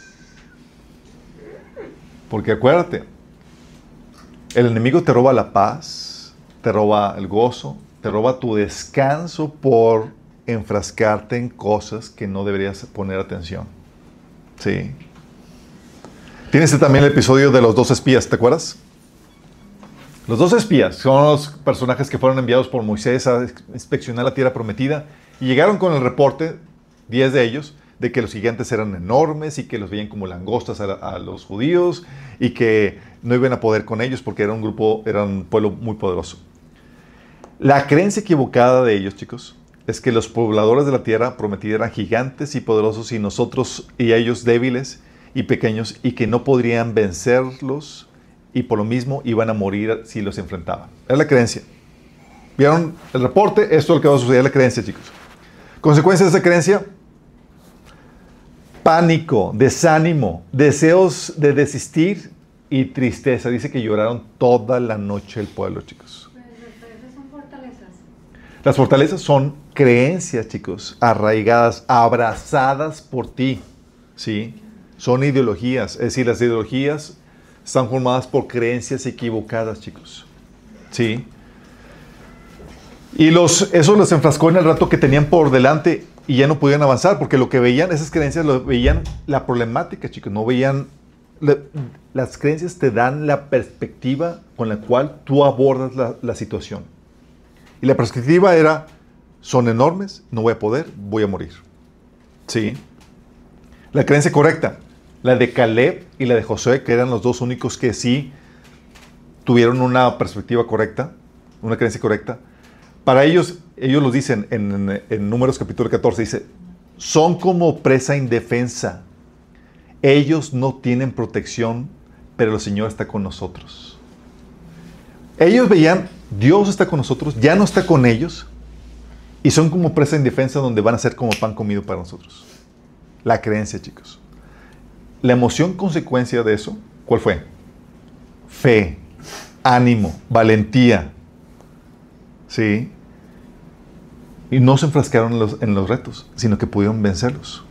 Porque acuérdate, el enemigo te roba la paz, te roba el gozo, te roba tu descanso por enfrascarte en cosas que no deberías poner atención. Sí. Tienes también el episodio de los dos espías, ¿te acuerdas? Los dos espías son los personajes que fueron enviados por Moisés a inspeccionar la tierra prometida y llegaron con el reporte, diez de ellos, de que los gigantes eran enormes y que los veían como langostas a, a los judíos y que no iban a poder con ellos porque era un grupo, era un pueblo muy poderoso. La creencia equivocada de ellos, chicos, es que los pobladores de la tierra prometida eran gigantes y poderosos y nosotros y ellos débiles y pequeños y que no podrían vencerlos y por lo mismo iban a morir si los enfrentaban. Es la creencia. ¿Vieron el reporte? Esto es lo que va a suceder, la creencia, chicos. Consecuencias de esa creencia: pánico, desánimo, deseos de desistir y tristeza. Dice que lloraron toda la noche el pueblo, chicos. Pero esas son fortalezas. Las fortalezas son creencias, chicos, arraigadas, abrazadas por ti, ¿sí? Son ideologías, es decir, las ideologías están formadas por creencias equivocadas, chicos, ¿sí? Y los, eso los enfrascó en el rato que tenían por delante y ya no podían avanzar, porque lo que veían, esas creencias, lo veían la problemática, chicos, no veían... La, las creencias te dan la perspectiva con la cual tú abordas la, la situación. Y la perspectiva era, son enormes, no voy a poder, voy a morir. ¿Sí? La creencia correcta, la de Caleb y la de Josué, que eran los dos únicos que sí tuvieron una perspectiva correcta, una creencia correcta. Para ellos, ellos lo dicen en, en, en Números capítulo catorce, dice, son como presa indefensa. Ellos no tienen protección, pero el Señor está con nosotros. Ellos veían, Dios está con nosotros, ya no está con ellos, y son como presa indefensa donde van a ser como pan comido para nosotros. La creencia, chicos. La emoción consecuencia de eso, ¿cuál fue? Fe, ánimo, valentía. ¿Sí? Y no se enfrascaron en los, en los retos, sino que pudieron vencerlos.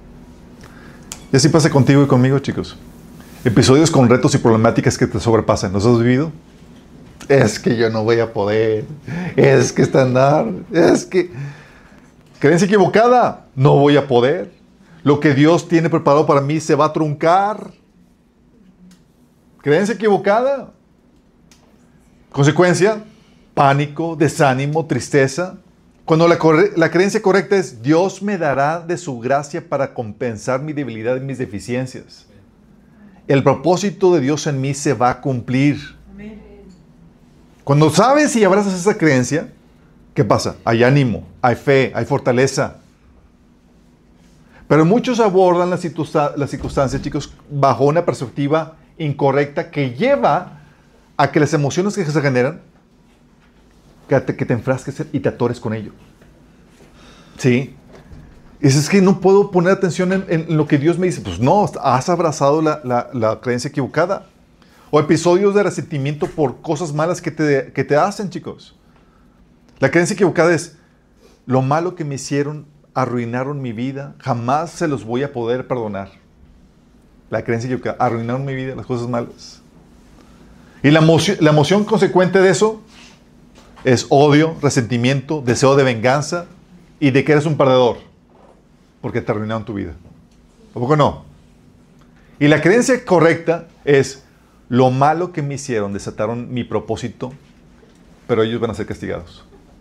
Y así pasa contigo y conmigo, chicos. Episodios con retos y problemáticas que te sobrepasan. ¿Los has vivido? Es que yo no voy a poder. Es que está andar. Es que... Creencia equivocada. No voy a poder. Lo que Dios tiene preparado para mí se va a truncar. Creencia equivocada. Consecuencia, pánico, desánimo, tristeza. Cuando la, la creencia correcta es, Dios me dará de su gracia para compensar mi debilidad y mis deficiencias. El propósito de Dios en mí se va a cumplir. Amén. Cuando sabes y abrazas esa creencia, ¿qué pasa? Hay ánimo, hay fe, hay fortaleza. Pero muchos abordan las la circunstancias, chicos, bajo una perspectiva incorrecta que lleva a que las emociones que se generan, que te, que te enfrasques y te atores con ello. ¿Sí? Y dices, es que no puedo poner atención en, en lo que Dios me dice. Pues no, has abrazado la, la, la creencia equivocada. O episodios de resentimiento por cosas malas que te, que te hacen, chicos. La creencia equivocada es, lo malo que me hicieron arruinaron mi vida, jamás se los voy a poder perdonar. La creencia equivocada, arruinaron mi vida, las cosas malas. Y la emoción, la emoción consecuente de eso es odio, resentimiento, deseo de venganza y de que eres un perdedor porque te arruinaron tu vida. ¿Tampoco no? Y la creencia correcta es, lo malo que me hicieron desataron mi propósito, pero ellos van a ser castigados.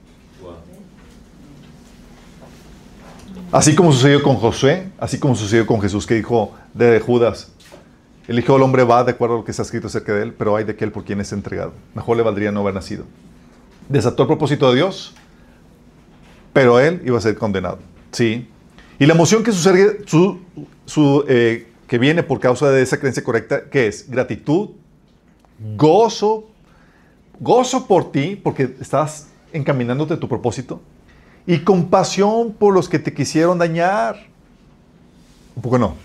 Así como sucedió con Josué, así como sucedió con Jesús, que dijo de Judas, el Hijo del Hombre va de acuerdo a lo que está escrito acerca de él, pero hay de aquel por quien es entregado. Mejor le valdría no haber nacido. Desató el propósito de Dios, pero él iba a ser condenado. ¿Sí? Y la emoción que sucede, su, su, eh, que viene por causa de esa creencia correcta, ¿qué es? Gratitud, gozo, gozo por ti, porque estás encaminándote a tu propósito. Y compasión por los que te quisieron dañar. ¿Un poco no?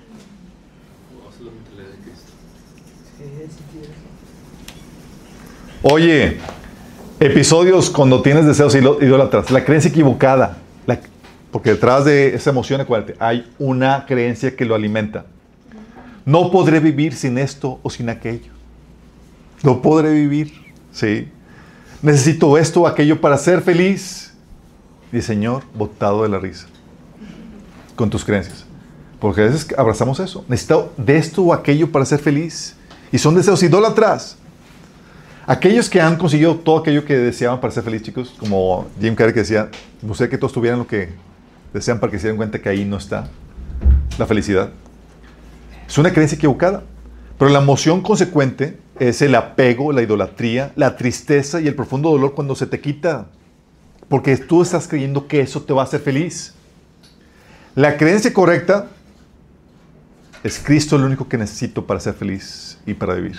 Oye, episodios cuando tienes deseos idólatras, la creencia equivocada, la, porque detrás de esa emoción, acuérdate, hay una creencia que lo alimenta. No podré vivir sin esto o sin aquello. No podré vivir, ¿sí? Necesito esto o aquello para ser feliz. Y Señor, botado de la risa con tus creencias. Porque a veces abrazamos eso. Necesito de esto o aquello para ser feliz. Y son deseos idólatras. Aquellos que han conseguido todo aquello que deseaban para ser feliz, chicos, como Jim Carrey que decía, me gustaría que todos tuvieran lo que desean para que se den cuenta que ahí no está la felicidad. Es una creencia equivocada. Pero la emoción consecuente es el apego, la idolatría, la tristeza y el profundo dolor cuando se te quita. Porque tú estás creyendo que eso te va a hacer feliz. La creencia correcta es Cristo lo único que necesito para ser feliz y para vivir.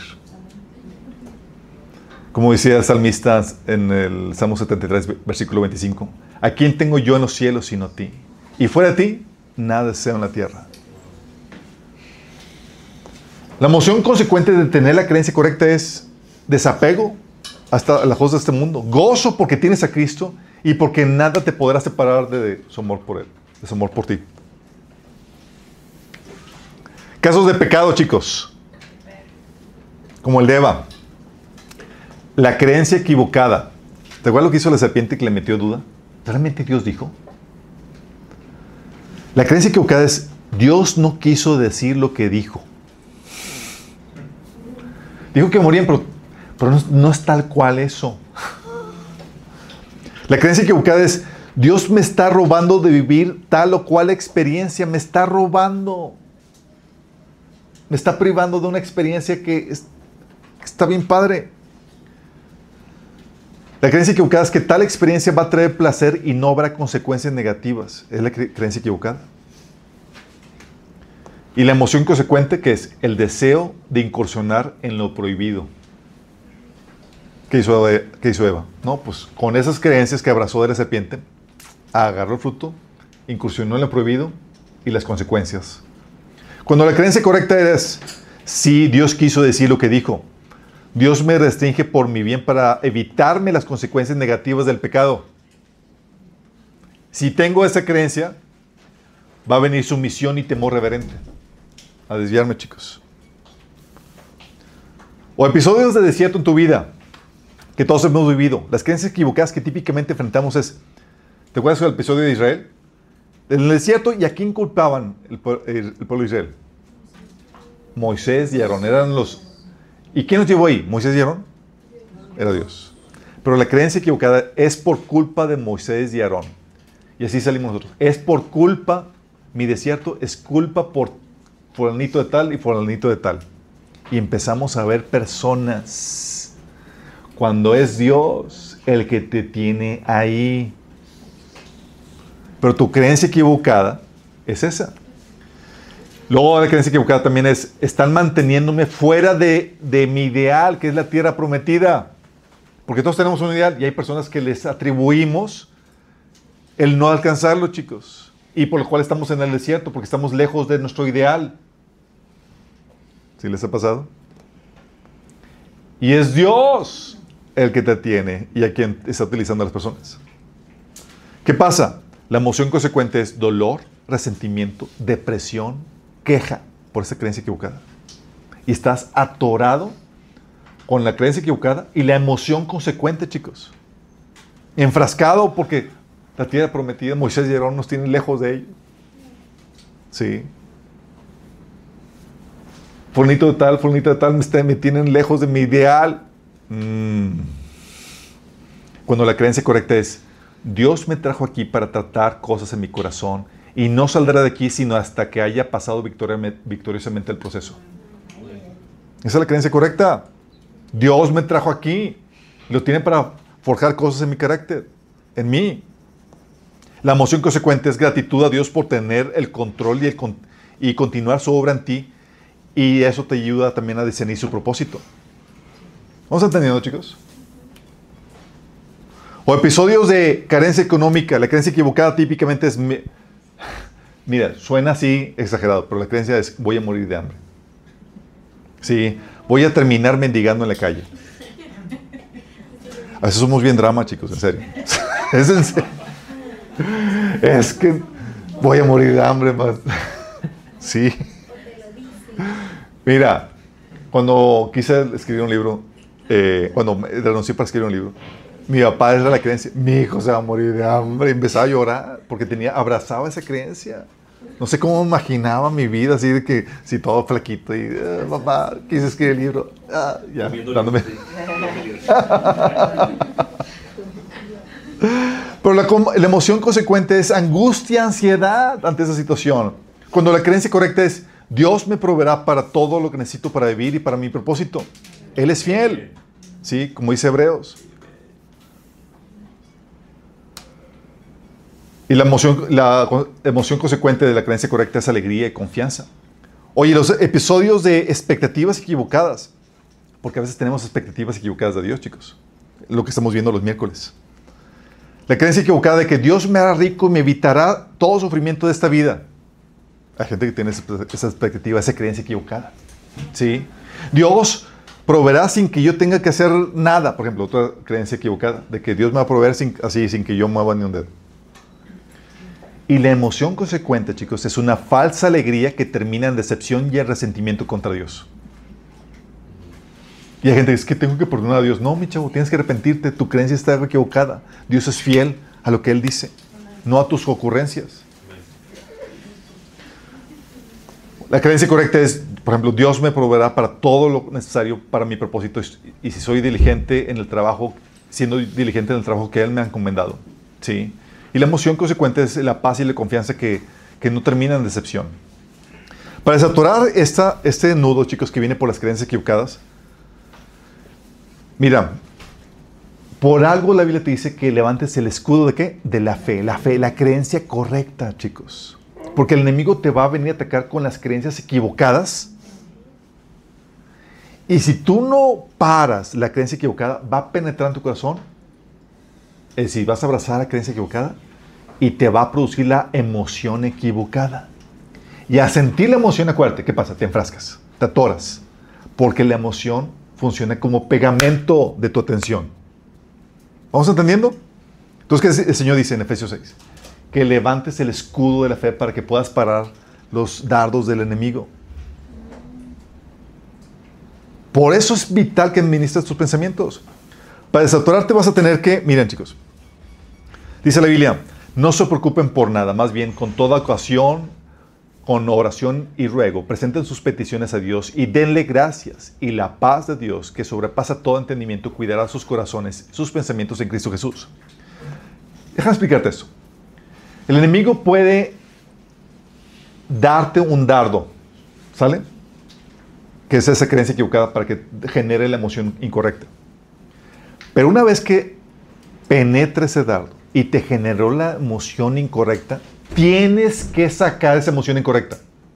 Como decía el salmista en el Salmo setenta y tres, versículo veinticinco. ¿A quién tengo yo en los cielos sino a ti? Y fuera de ti, nada deseo en la tierra. La emoción consecuente de tener la creencia correcta es desapego hasta las cosas de este mundo. Gozo porque tienes a Cristo y porque nada te podrá separar de su amor por Él, de su amor por ti. Casos de pecado, chicos. Como el de Eva. La creencia equivocada. ¿Te acuerdas lo que hizo la serpiente que le metió duda? ¿Realmente Dios dijo? La creencia equivocada es Dios no quiso decir lo que dijo. Dijo que morían, pero, pero no, no es tal cual eso. La creencia equivocada es Dios me está robando de vivir tal o cual experiencia. Me está robando. Me está privando de una experiencia que, es, que está bien padre. La creencia equivocada es que tal experiencia va a traer placer y no habrá consecuencias negativas. Es la cre- creencia equivocada. Y la emoción consecuente, que es el deseo de incursionar en lo prohibido. ¿Qué hizo Eva? ¿Qué hizo Eva? No, pues con esas creencias que abrazó de la serpiente, agarró el fruto, incursionó en lo prohibido y las consecuencias. Cuando la creencia correcta es, sí, Dios quiso decir lo que dijo. Dios me restringe por mi bien para evitarme las consecuencias negativas del pecado. Si tengo esa creencia, va a venir sumisión y temor reverente. A desviarme, chicos. O episodios de desierto en tu vida, que todos hemos vivido. Las creencias equivocadas que típicamente enfrentamos es, ¿te acuerdas del episodio de Israel? En el desierto, ¿y a quién culpaban el, el, el pueblo de Israel? Moisés y Aarón eran los... ¿Y quién nos llevó ahí? ¿Moisés y Aarón? Era Dios. Pero la creencia equivocada es por culpa de Moisés y Aarón. Y así salimos nosotros. Es por culpa, mi desierto es culpa por fulanito de tal y fulanito de tal. Y empezamos a ver personas cuando es Dios el que te tiene ahí. Pero tu creencia equivocada es esa. Luego la creencia equivocada también es, están manteniéndome fuera de, de mi ideal, que es la tierra prometida. Porque todos tenemos un ideal y hay personas que les atribuimos el no alcanzarlo, chicos. Y por lo cual estamos en el desierto, porque estamos lejos de nuestro ideal. ¿Sí les ha pasado? Y es Dios el que te tiene y a quien está utilizando a las personas. ¿Qué pasa? La emoción consecuente es dolor, resentimiento, depresión, queja por esa creencia equivocada. Y estás atorado con la creencia equivocada y la emoción consecuente, chicos. Enfrascado porque la tierra prometida, Moisés y Aarón nos tienen lejos de ello. Sí. Fulanito de tal, fulanito de tal, me, me tienen lejos de mi ideal. Mm. Cuando la creencia correcta es, Dios me trajo aquí para tratar cosas en mi corazón y no saldrá de aquí sino hasta que haya pasado victoriosamente el proceso. Esa es la creencia correcta. Dios me trajo aquí. Lo tiene para forjar cosas en mi carácter, en mí. La emoción consecuente es gratitud a Dios por tener el control y, el con y continuar su obra en ti. Y eso te ayuda también a discernir su propósito. ¿Vamos entendiendo, chicos? O episodios de carencia económica. La creencia equivocada típicamente es... mi- Mira, suena así exagerado, pero la creencia es voy a morir de hambre. Sí, voy a terminar mendigando en la calle. A veces somos bien drama, chicos, en serio. Es en serio. Es que voy a morir de hambre más. Sí. Mira, cuando quise escribir un libro, eh, cuando me renuncié para escribir un libro, mi papá era la creencia, mi hijo se va a morir de hambre, y empezaba a llorar porque tenía, abrazaba esa creencia. No sé cómo imaginaba mi vida así de que, si todo flaquito y, eh, papá, quise escribir el libro, ah, ya, dándome. Pero la, la emoción consecuente es angustia, ansiedad ante esa situación. Cuando la creencia correcta es, Dios me proveerá para todo lo que necesito para vivir y para mi propósito. Él es fiel, ¿sí? Como dice Hebreos. Y la emoción, la emoción consecuente de la creencia correcta es alegría y confianza. Oye, los episodios de expectativas equivocadas, porque a veces tenemos expectativas equivocadas de Dios, chicos. Lo que estamos viendo los miércoles. La creencia equivocada de que Dios me hará rico y me evitará todo sufrimiento de esta vida. Hay gente que tiene esa expectativa, esa creencia equivocada. ¿Sí? Dios proveerá sin que yo tenga que hacer nada. Por ejemplo, otra creencia equivocada, de que Dios me va a proveer sin, así, sin que yo mueva ni un dedo. Y la emoción consecuente, chicos, es una falsa alegría que termina en decepción y en resentimiento contra Dios. Y hay gente que dice, es que tengo que perdonar a Dios. No, mi chavo, tienes que arrepentirte. Tu creencia está equivocada. Dios es fiel a lo que Él dice, no a tus ocurrencias. La creencia correcta es, por ejemplo, Dios me proveerá para todo lo necesario para mi propósito. Y si soy diligente en el trabajo, siendo diligente en el trabajo que Él me ha encomendado. ¿Sí? Y la emoción consecuente es la paz y la confianza que, que no termina en decepción. Para desatorar esta, este nudo, chicos, que viene por las creencias equivocadas, mira, por algo la Biblia te dice que levantes el escudo de ¿qué? De la fe, la fe, la creencia correcta, chicos. Porque el enemigo te va a venir a atacar con las creencias equivocadas. Y si tú no paras la creencia equivocada, va a penetrar en tu corazón. Es decir, vas a abrazar la creencia equivocada y te va a producir la emoción equivocada. Y a sentir la emoción, acuérdate, ¿qué pasa? Te enfrascas, te atoras. Porque la emoción funciona como pegamento de tu atención. ¿Vamos entendiendo? Entonces, ¿qué el Señor dice en Efesios seis? Que levantes el escudo de la fe para que puedas parar los dardos del enemigo. Por eso es vital que administres tus pensamientos. Para desatorarte vas a tener que, miren chicos, dice la Biblia, no se preocupen por nada, más bien con toda ocasión, con oración y ruego, presenten sus peticiones a Dios y denle gracias. Y la paz de Dios, que sobrepasa todo entendimiento, cuidará sus corazones, sus pensamientos en Cristo Jesús. Déjame explicarte esto. El enemigo puede darte un dardo, ¿sale? Que es esa creencia equivocada para que genere la emoción incorrecta. Pero una vez que penetre ese dardo y te generó la emoción incorrecta, tienes que sacar esa emoción incorrecta.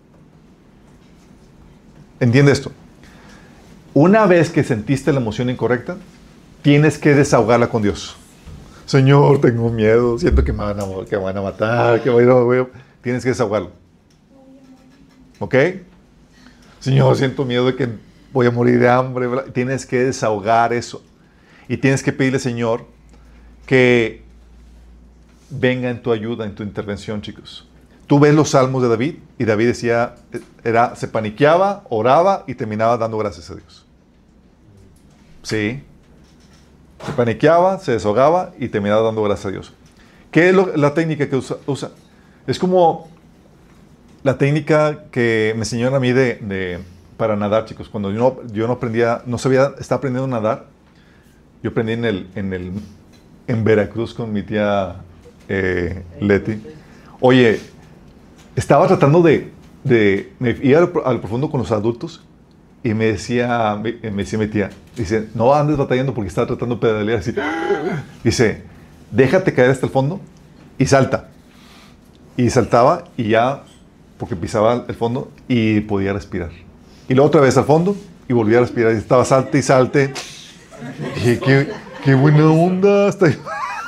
¿Entiende esto? Una vez que sentiste la emoción incorrecta, tienes que desahogarla con Dios. Señor, tengo miedo, siento que me van a, que me van a matar, que voy a, voy a... Tienes que desahogarlo. ¿Ok? Señor, siento miedo de que voy a morir de hambre. ¿Verdad? Tienes que desahogar eso. Y tienes que pedirle, Señor, que venga en tu ayuda, en tu intervención, chicos. Tú ves los salmos de David, y David decía, era, se paniqueaba, oraba y terminaba dando gracias a Dios. Sí. Se paniqueaba, se desahogaba y terminaba dando gracias a Dios. ¿Qué es lo, la técnica que usa, usa? Es como la técnica que me enseñaron a mí de, de, para nadar, chicos. Cuando yo no, yo no aprendía, no sabía, estaba aprendiendo a nadar. Yo aprendí en, el, en, el, en Veracruz con mi tía eh, Leti. Oye, estaba tratando de, de me ir al, al profundo con los adultos y me decía, me, me decía mi tía, dice, no andes batallando porque estaba tratando de pedalear así. Dice, déjate caer hasta el fondo y salta. Y saltaba y ya, porque pisaba el fondo y podía respirar. Y luego otra vez al fondo y volvía a respirar. Y estaba salte y salte. Y dije, qué, qué buena onda. Hasta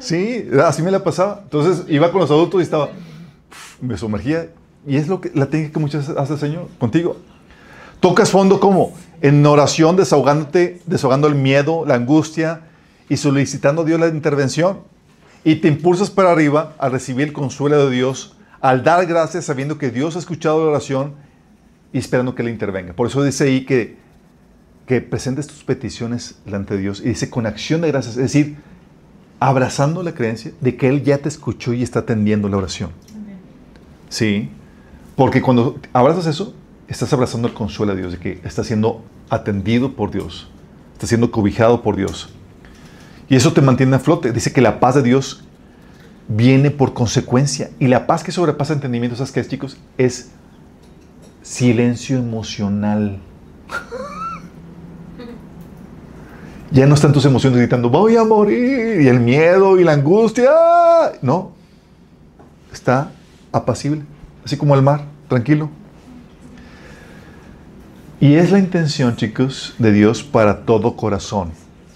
Sí, así me la pasaba. Entonces iba con los adultos y estaba, me sumergía. Y es lo que la técnica que muchas veces hace el Señor contigo. Tocas fondo como en oración, desahogándote, desahogando el miedo, la angustia y solicitando a Dios la intervención. Y te impulsas para arriba al recibir el consuelo de Dios, al dar gracias sabiendo que Dios ha escuchado la oración y esperando que Él intervenga. Por eso dice ahí que, que presentes tus peticiones delante de Dios. Y dice con acción de gracias, es decir, abrazando la creencia de que Él ya te escuchó y está atendiendo la oración. Sí, porque cuando abrazas eso, estás abrazando el consuelo de Dios, de que está siendo atendido por Dios, está siendo cobijado por Dios. Y eso te mantiene a flote. Dice que la paz de Dios viene por consecuencia. Y la paz que sobrepasa entendimiento, ¿sabes qué es, chicos? Es silencio emocional. Ya no están tus emociones gritando, voy a morir, y el miedo y la angustia. No, está apacible, así como el mar, tranquilo. Y es la intención, chicos, de Dios para todo corazón.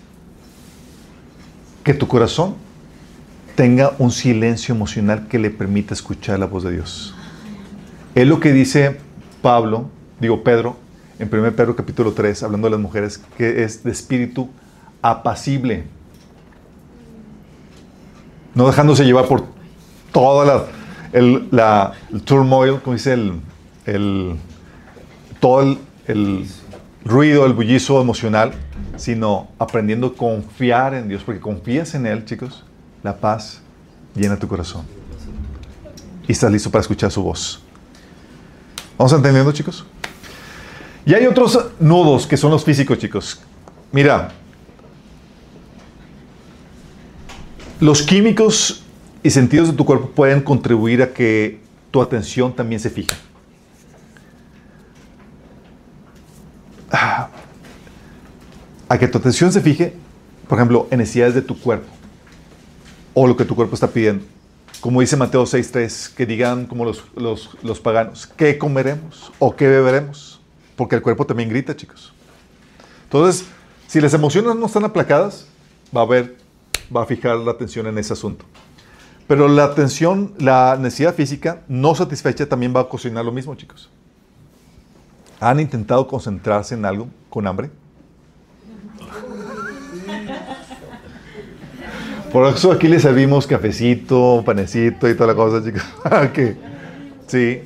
Que tu corazón tenga un silencio emocional que le permita escuchar la voz de Dios. Es lo que dice Pablo, digo Pedro, en primero Pedro capítulo tres, hablando de las mujeres, que es de espíritu apacible. No dejándose llevar por toda la, el, la, el turmoil, como dice el, el todo el, el ruido, el bullizo emocional, sino aprendiendo a confiar en Dios, porque confías en Él, chicos, la paz llena tu corazón. Y estás listo para escuchar su voz. ¿Vamos entendiendo, chicos? Y hay otros nudos que son los físicos, chicos. Mira, los químicos y sentidos de tu cuerpo pueden contribuir a que tu atención también se fije. A que tu atención se fije, por ejemplo, en necesidades de tu cuerpo o lo que tu cuerpo está pidiendo. Como dice Mateo seis tres, que digan como los, los, los paganos, ¿qué comeremos o qué beberemos? Porque el cuerpo también grita, chicos. Entonces, si las emociones no están aplacadas, va a haber, va a fijar la atención en ese asunto. Pero la atención, la necesidad física no satisfecha también va a ocasionar lo mismo, chicos. ¿Han intentado concentrarse en algo con hambre? Por eso aquí les servimos cafecito, panecito y toda la cosa, chicos. Okay. Sí.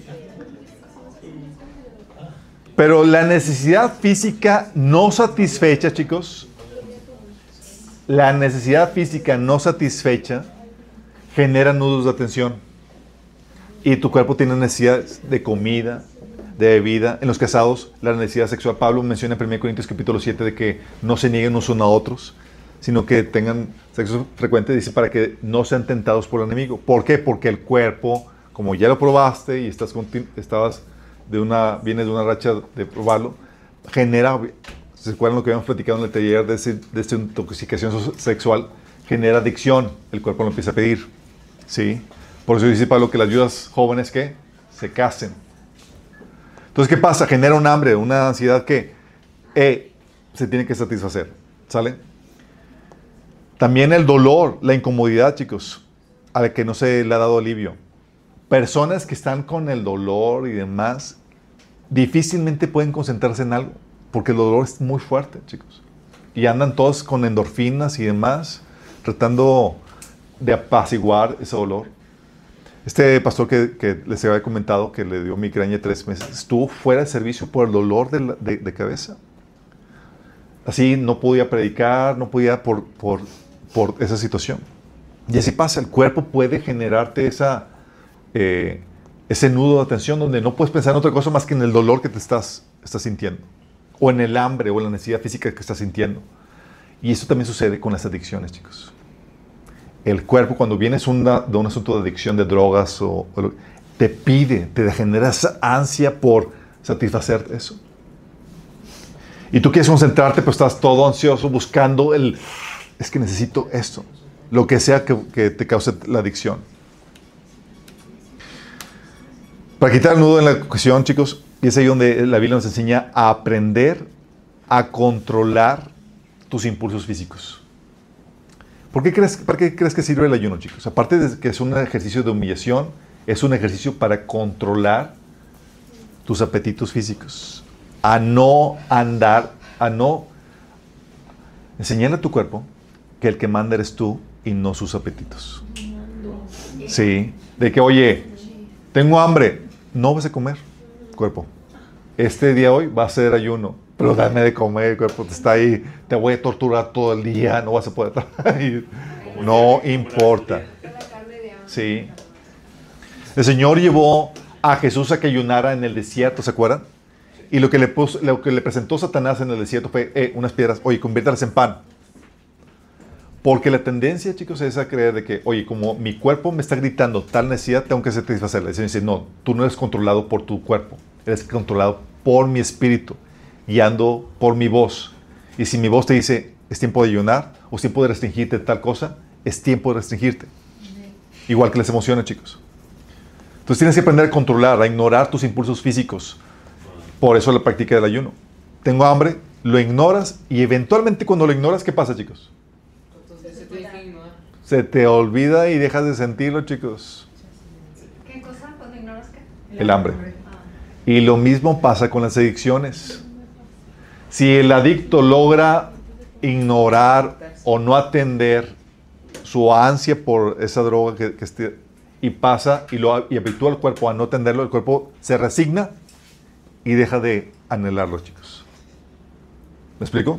Pero la necesidad física no satisfecha, chicos, la necesidad física no satisfecha genera nudos de atención. Y tu cuerpo tiene necesidades de comida, de bebida. En los casados, la necesidad sexual. Pablo menciona en primero Corintios capítulo siete de que no se nieguen unos a otros, sino que tengan sexo frecuente, dice, para que no sean tentados por el enemigo. ¿Por qué? Porque el cuerpo, como ya lo probaste y estás estabas de una, vienes de una racha de probarlo, genera, ¿se acuerdan lo que habíamos platicado en el taller de, ese, de esta intoxicación sexual? Genera adicción, el cuerpo lo empieza a pedir, ¿sí? Por eso dice Pablo que las viudas jóvenes que se casen. Entonces, ¿qué pasa? Genera un hambre, una ansiedad que eh, se tiene que satisfacer, ¿sale? También el dolor, la incomodidad, chicos, a la que no se le ha dado alivio. Personas que están con el dolor y demás, difícilmente pueden concentrarse en algo, porque el dolor es muy fuerte, chicos. Y andan todos con endorfinas y demás, tratando de apaciguar ese dolor. Este pastor que, que les había comentado, que le dio migraña tres meses, estuvo fuera de servicio por el dolor de, la, de, de cabeza. Así no podía predicar, no podía por, por, por esa situación. Y así pasa, el cuerpo puede generarte esa, eh, ese nudo de atención donde no puedes pensar en otra cosa más que en el dolor que te estás, estás sintiendo, o en el hambre o en la necesidad física que estás sintiendo. Y eso también sucede con las adicciones, chicos. El cuerpo, cuando vienes una, de un asunto de adicción de drogas, o, o, te pide, te genera esa ansia por satisfacer eso. Y tú quieres concentrarte, pero estás todo ansioso buscando el... Es que necesito esto. Lo que sea que, que te cause la adicción. Para quitar el nudo en la cuestión, chicos, y es ahí donde la Biblia nos enseña a aprender a controlar tus impulsos físicos. ¿Por qué crees, ¿Para qué crees que sirve el ayuno, chicos? Aparte de que es un ejercicio de humillación, es un ejercicio para controlar tus apetitos físicos. A no andar, a no enseñarle a tu cuerpo que el que manda eres tú y no sus apetitos. Sí, de que, oye, tengo hambre, no vas a comer, cuerpo. Este día hoy va a ser ayuno, pero dame de comer, cuerpo, te está ahí, te voy a torturar todo el día, no vas a poder trabajar. No importa. Sí. El Señor llevó a Jesús a que ayunara en el desierto, ¿se acuerdan? Y lo que le, puso, lo que le presentó Satanás en el desierto fue eh, unas piedras, oye, conviértalas en pan. Porque la tendencia, chicos, es a creer de que, oye, como mi cuerpo me está gritando tal necesidad, tengo que satisfacerla. Y se dice, no, tú no eres controlado por tu cuerpo, eres controlado por mi espíritu, guiando por mi voz. Y si mi voz te dice, es tiempo de ayunar, o es tiempo de restringirte de tal cosa, es tiempo de restringirte. Igual que las emociones, chicos. Entonces tienes que aprender a controlar, a ignorar tus impulsos físicos. Por eso la práctica del ayuno. Tengo hambre, lo ignoras, y eventualmente cuando lo ignoras, ¿qué pasa, chicos? Se te olvida y dejas de sentirlo, chicos. ¿Qué cosa? Cuando ignoras qué? El hambre. Y lo mismo pasa con las adicciones. Si el adicto logra ignorar o no atender su ansia por esa droga que, que esté, y pasa y, lo, y habitúa al cuerpo a no atenderlo, el cuerpo se resigna y deja de anhelarlo, chicos. ¿Me explico?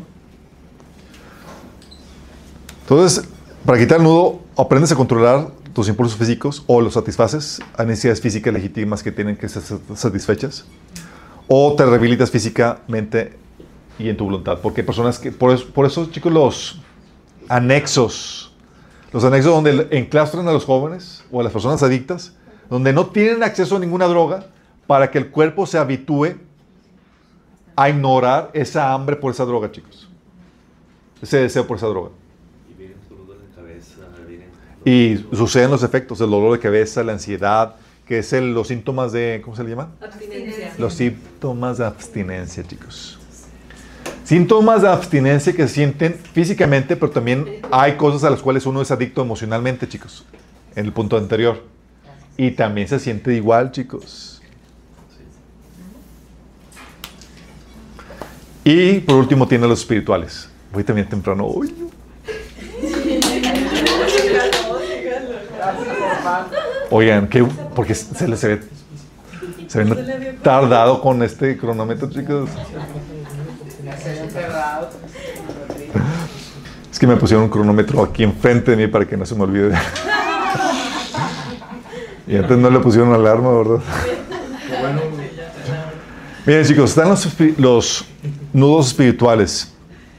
Entonces, para quitar el nudo, aprendes a controlar tus impulsos físicos o los satisfaces a necesidades físicas legítimas que tienen que ser satisfechas, o te rehabilitas físicamente y en tu voluntad. Porque hay personas que, por eso, por eso, chicos, los anexos, los anexos donde enclaustran a los jóvenes o a las personas adictas, donde no tienen acceso a ninguna droga, para que el cuerpo se habitúe a ignorar esa hambre por esa droga, chicos. Ese deseo por esa droga. Y suceden los efectos, el dolor de cabeza, la ansiedad, que es el, los síntomas de, ¿cómo se le llama? Abstinencia. Los síntomas de abstinencia, chicos. Síntomas de abstinencia que se sienten físicamente, pero también hay cosas a las cuales uno es adicto emocionalmente, chicos, en el punto anterior. Y también se siente igual, chicos. Y por último tiene los espirituales. Voy también temprano hoy. Oigan, ¿qué? Porque se les ve, se ven tardado con este cronómetro, chicos. Es que me pusieron un cronómetro aquí enfrente de mí para que no se me olvide. Y antes no le pusieron alarma, ¿verdad? Miren, chicos, están los, los nudos espirituales.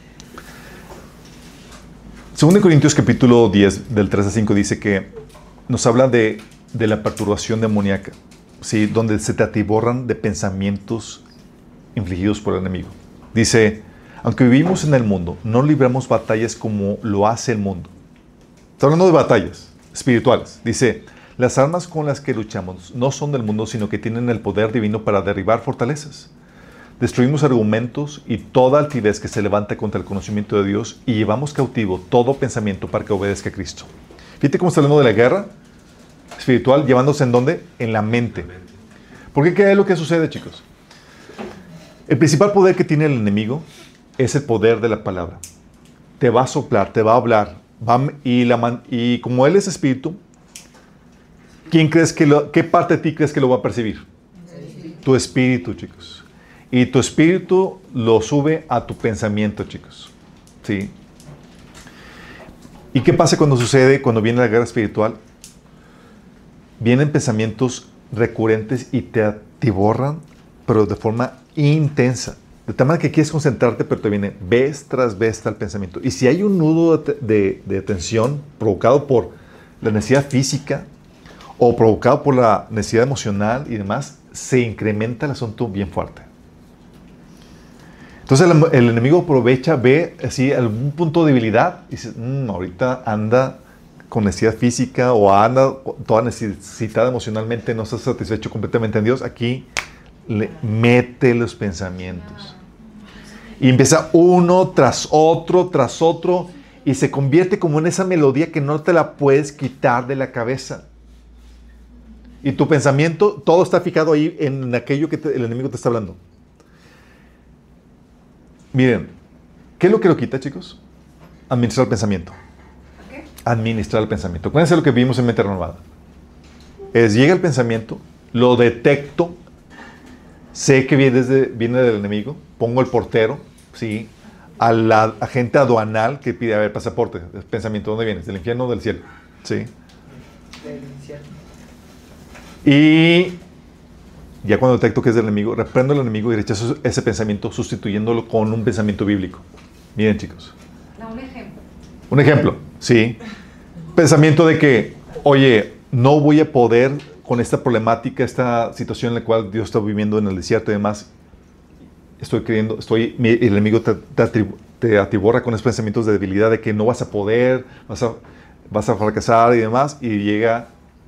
Segundo de Corintios capítulo diez, del tres a cinco, dice que nos habla de, de la perturbación demoníaca, ¿sí? Donde se te atiborran de pensamientos infligidos por el enemigo. Dice, aunque vivimos en el mundo, no libramos batallas como lo hace el mundo. Está hablando de batallas espirituales. Dice, las armas con las que luchamos no son del mundo, sino que tienen el poder divino para derribar fortalezas. Destruimos argumentos y toda altivez que se levanta contra el conocimiento de Dios y llevamos cautivo todo pensamiento para que obedezca a Cristo. Fíjate cómo está hablando de la guerra espiritual, llevándose en dónde? En la mente. ¿Por qué? ¿Qué es lo que sucede, chicos? El principal poder que tiene el enemigo es el poder de la palabra. Te va a soplar, te va a hablar. Va a, y, la man, y como Él es espíritu, ¿quién crees que lo, ¿qué parte de ti crees que lo va a percibir? Tu espíritu, chicos. Y tu espíritu lo sube a tu pensamiento, chicos. ¿Sí? ¿Y qué pasa cuando sucede, cuando viene la guerra espiritual? Vienen pensamientos recurrentes y te atiborran, pero de forma intensa. De tal manera que quieres concentrarte, pero te viene vez tras vez tal pensamiento. Y si hay un nudo de, de, de tensión provocado por la necesidad física o provocado por la necesidad emocional y demás, se incrementa el asunto bien fuerte. Entonces el, el enemigo aprovecha, ve así algún punto de debilidad y dice, mmm, ahorita anda con necesidad física o anda toda necesitada emocionalmente, no está satisfecho completamente en Dios. Aquí le mete los pensamientos. Y empieza uno tras otro, tras otro, y se convierte como en esa melodía que no te la puedes quitar de la cabeza. Y tu pensamiento, todo está fijado ahí en aquello que te, el enemigo te está hablando. Miren, ¿qué es lo que lo quita, chicos? Administrar el pensamiento. ¿Qué? Administrar el pensamiento. Acuérdense lo que vimos en Mente Renovada. Es, llega el pensamiento, lo detecto, sé que viene, desde, viene del enemigo, pongo el portero, ¿sí? Al agente aduanal que pide, a ver, pasaporte, el pensamiento, ¿dónde vienes? ¿Del infierno o del cielo? ¿Sí? Del infierno. Y ya cuando detecto que es del enemigo, reprendo al enemigo y rechazo ese pensamiento sustituyéndolo con un pensamiento bíblico. Miren, chicos. Da un ejemplo. Un ejemplo, ¿sí? Pensamiento de que, oye, no voy a poder con esta problemática, esta situación en la cual Dios está viviendo en el desierto y demás. Estoy creyendo, estoy, mi, el enemigo te, te, atribu, te atiborra con esos pensamientos de debilidad, de que no vas a poder, vas a, vas a fracasar y demás, y llega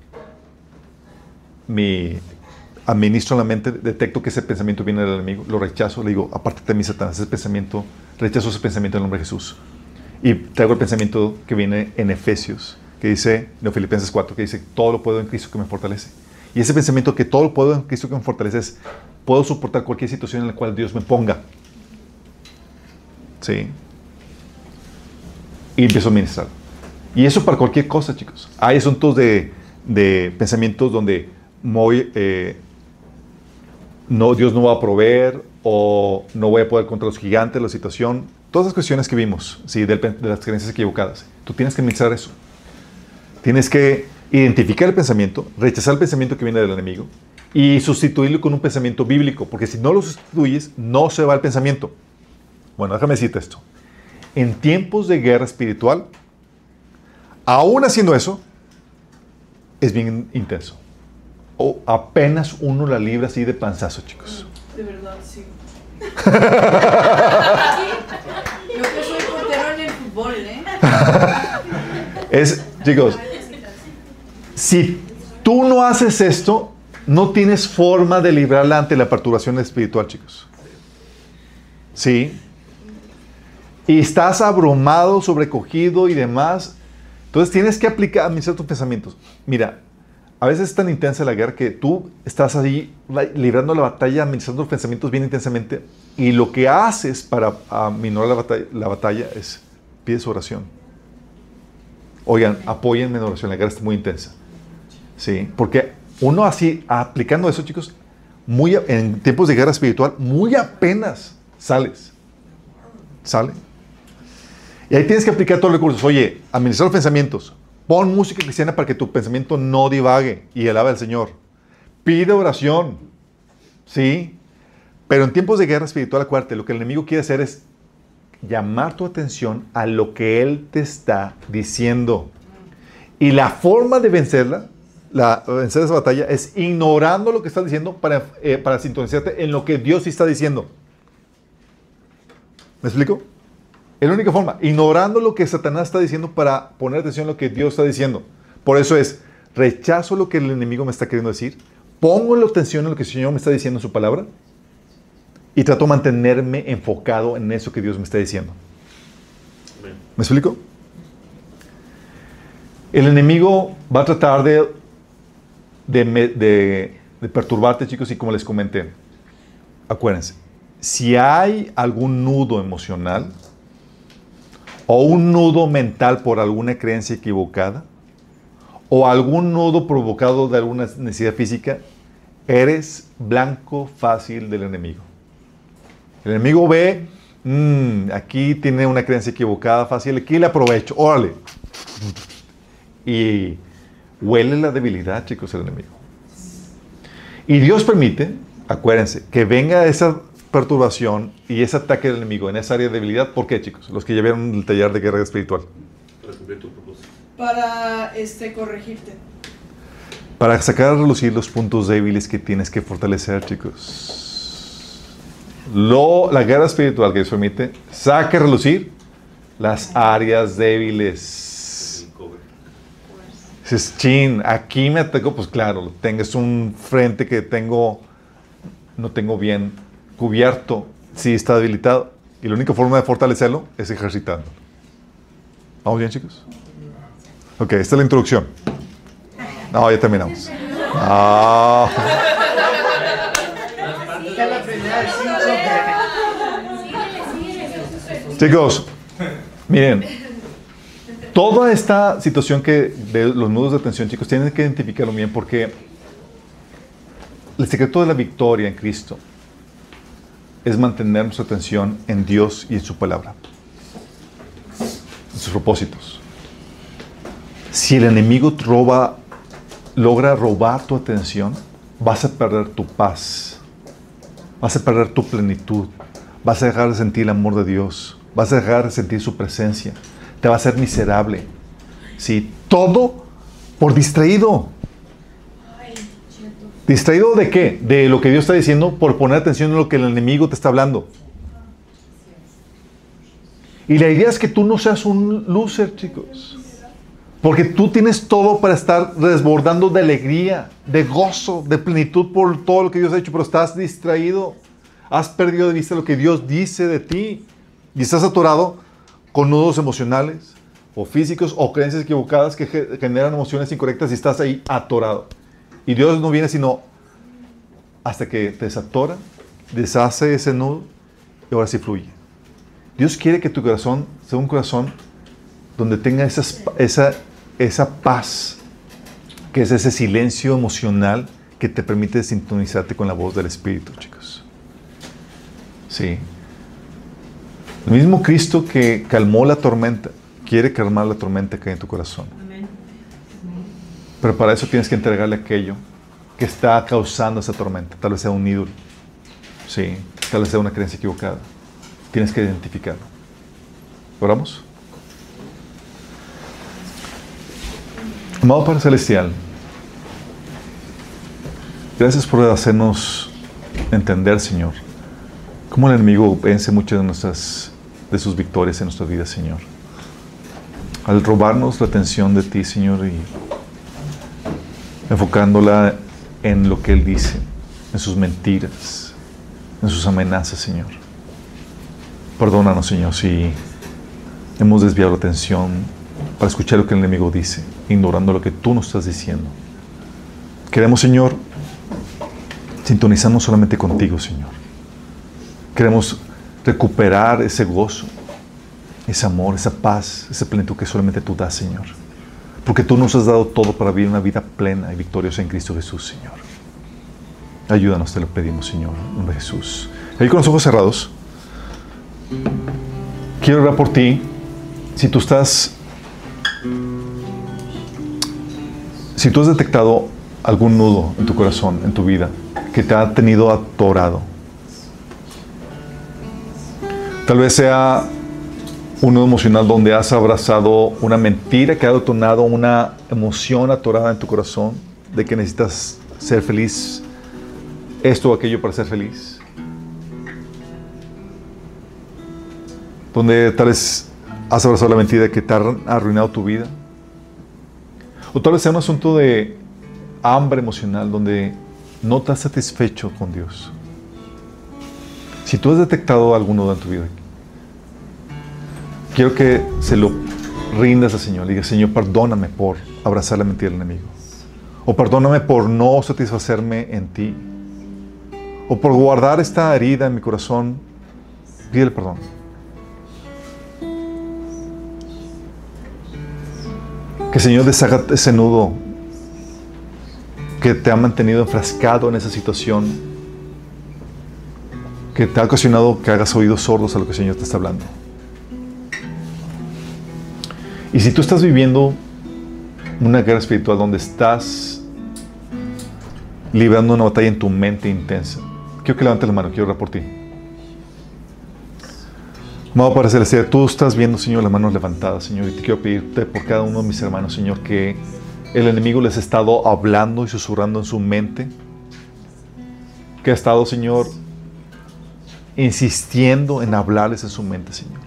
mi, administro en la mente, detecto que ese pensamiento viene del enemigo, lo rechazo, le digo, apártate de mí, Satanás, ese pensamiento, rechazo ese pensamiento en el nombre de Jesús. Y traigo el pensamiento que viene en Efesios, que dice, en Filipenses cuatro, que dice, todo lo puedo en Cristo que me fortalece. Y ese pensamiento que todo lo puedo en Cristo que me fortalece es, puedo soportar cualquier situación en la cual Dios me ponga. ¿Sí? Y empiezo a ministrar. Y eso para cualquier cosa, chicos. Hay asuntos de, de pensamientos donde voy, eh, no, Dios no va a proveer, o no voy a poder contra los gigantes, la situación. Todas las cuestiones que vimos, ¿sí? de, de las creencias equivocadas. Tú tienes que ministrar eso. Tienes que identificar el pensamiento, rechazar el pensamiento que viene del enemigo y sustituirlo con un pensamiento bíblico, porque si no lo sustituyes, no se va el pensamiento. Bueno, déjame decirte esto. En tiempos de guerra espiritual, aún haciendo eso, es bien intenso. O apenas uno la libra así de panzazo, chicos. De verdad, sí. Yo que soy portero en el fútbol, ¿eh? Es, chicos, si tú no haces esto, no tienes forma de librarla ante la perturbación espiritual, chicos. ¿Sí? Y estás abrumado, sobrecogido y demás. Entonces tienes que aplicar, administrar tus pensamientos. Mira, a veces es tan intensa la guerra que tú estás ahí librando la batalla, administrando los pensamientos bien intensamente, y lo que haces para aminorar la batalla, la batalla es pides oración. Oigan, apóyenme en oración, la guerra está muy intensa. Sí, porque uno así, aplicando eso, chicos, muy, en tiempos de guerra espiritual, muy apenas sales. ¿Sale? Y ahí tienes que aplicar todos los recursos. Oye, administrar los pensamientos. Pon música cristiana para que tu pensamiento no divague y alabe al Señor. Pide oración. ¿Sí? Pero en tiempos de guerra espiritual, acuérdate, lo que el enemigo quiere hacer es llamar tu atención a lo que Él te está diciendo. Y la forma de vencerla, la, vencer esa batalla, es ignorando lo que está diciendo para, eh, para sintonizarte en lo que Dios sí está diciendo. ¿Me explico? Es la única forma. Ignorando lo que Satanás está diciendo para poner atención en lo que Dios está diciendo. Por eso es, rechazo lo que el enemigo me está queriendo decir, pongo la atención en lo que el Señor me está diciendo en su palabra y trato de mantenerme enfocado en eso que Dios me está diciendo. ¿Me explico? El enemigo va a tratar de, de, de, de perturbarte, chicos, y como les comenté, acuérdense, si hay algún nudo emocional o un nudo mental por alguna creencia equivocada o algún nudo provocado de alguna necesidad física, eres blanco fácil del enemigo. El enemigo ve, mmm, aquí tiene una creencia equivocada fácil, aquí le aprovecho, órale. Y huele la debilidad, chicos, el enemigo. Y Dios permite, acuérdense, que venga esa perturbación y ese ataque del enemigo en esa área de debilidad. ¿Por qué, chicos? Los que ya vieron el taller de guerra espiritual. Para cumplir tu propósito. Para este, corregirte. Para sacar a relucir los puntos débiles que tienes que fortalecer, chicos. Lo, la guerra espiritual que Dios permite saca a relucir las áreas débiles. Dices, chin, aquí me atacó. Pues claro, tengas un frente que tengo, no tengo bien cubierto, sí está debilitado. Y la única forma de fortalecerlo es ejercitando. ¿Vamos bien, chicos? Ok, esta es la introducción. No, ya terminamos. Ah. Chicos, miren, toda esta situación que de los nudos de tensión, chicos, tienen que identificarlo bien porque el secreto de la victoria en Cristo es mantener nuestra atención en Dios y en su palabra, en sus propósitos. Si el enemigo te roba, logra robar tu atención, vas a perder tu paz, vas a perder tu plenitud, vas a dejar de sentir el amor de Dios, vas a dejar de sentir su presencia, te va a hacer miserable. ¿Sí? Todo por distraído. ¿Distraído de qué? De lo que Dios está diciendo, por poner atención en lo que el enemigo te está hablando. Y la idea es que tú no seas un loser, chicos. Porque tú tienes todo para estar desbordando de alegría, de gozo, de plenitud por todo lo que Dios ha hecho, pero estás distraído. Has perdido de vista lo que Dios dice de ti. Y estás atorado con nudos emocionales, o físicos, o creencias equivocadas que generan emociones incorrectas y estás ahí atorado. Y Dios no viene sino hasta que te desatora, deshace ese nudo y ahora sí fluye. Dios quiere que tu corazón sea un corazón donde tenga esa, esa, esa paz, que es ese silencio emocional que te permite sintonizarte con la voz del Espíritu, chicos. Sí. El mismo Cristo que calmó la tormenta, quiere calmar la tormenta que hay en tu corazón. Pero para eso tienes que entregarle aquello que está causando esa tormenta. Tal vez sea un ídolo. Sí. Tal vez sea una creencia equivocada. Tienes que identificarlo. ¿Oramos? Amado Padre Celestial, gracias por hacernos entender, Señor, cómo el enemigo vence muchas de nuestras, de sus victorias en nuestra vida, Señor. Al robarnos la atención de ti, Señor, y enfocándola en lo que Él dice, en sus mentiras, en sus amenazas, Señor. Perdónanos, Señor, si hemos desviado la atención para escuchar lo que el enemigo dice, ignorando lo que tú nos estás diciendo. Queremos, Señor, sintonizarnos solamente contigo, Señor. Queremos recuperar ese gozo, ese amor, esa paz, ese plenitud que solamente tú das, Señor. Porque tú nos has dado todo para vivir una vida plena y victoriosa en Cristo Jesús, Señor. Ayúdanos, te lo pedimos, Señor, en nombre de Jesús. Ahí con los ojos cerrados, quiero orar por ti. Si tú estás, si tú has detectado algún nudo en tu corazón, en tu vida, que te ha tenido atorado, tal vez sea un nudo emocional donde has abrazado una mentira que ha detonado una emoción atorada en tu corazón de que necesitas ser feliz, esto o aquello para ser feliz. Donde tal vez has abrazado la mentira que te ha arruinado tu vida. O tal vez sea un asunto de hambre emocional donde no estás satisfecho con Dios. Si tú has detectado algún nudo en tu vida, quiero que se lo rindas al Señor. Diga: Señor, perdóname por abrazar la mentira del enemigo. O perdóname por no satisfacerme en ti. O por guardar esta herida en mi corazón. Pídele perdón. Que el Señor deshaga ese nudo que te ha mantenido enfrascado en esa situación, que te ha ocasionado que hagas oídos sordos a lo que el Señor te está hablando. Y si tú estás viviendo una guerra espiritual donde estás librando una batalla en tu mente intensa, quiero que levantes la mano, quiero orar por ti. Amado Padre Celestial, tú estás viendo, Señor, las manos levantadas, Señor, y te quiero pedirte por cada uno de mis hermanos, Señor, que el enemigo les ha estado hablando y susurrando en su mente, que ha estado, Señor, insistiendo en hablarles en su mente, Señor.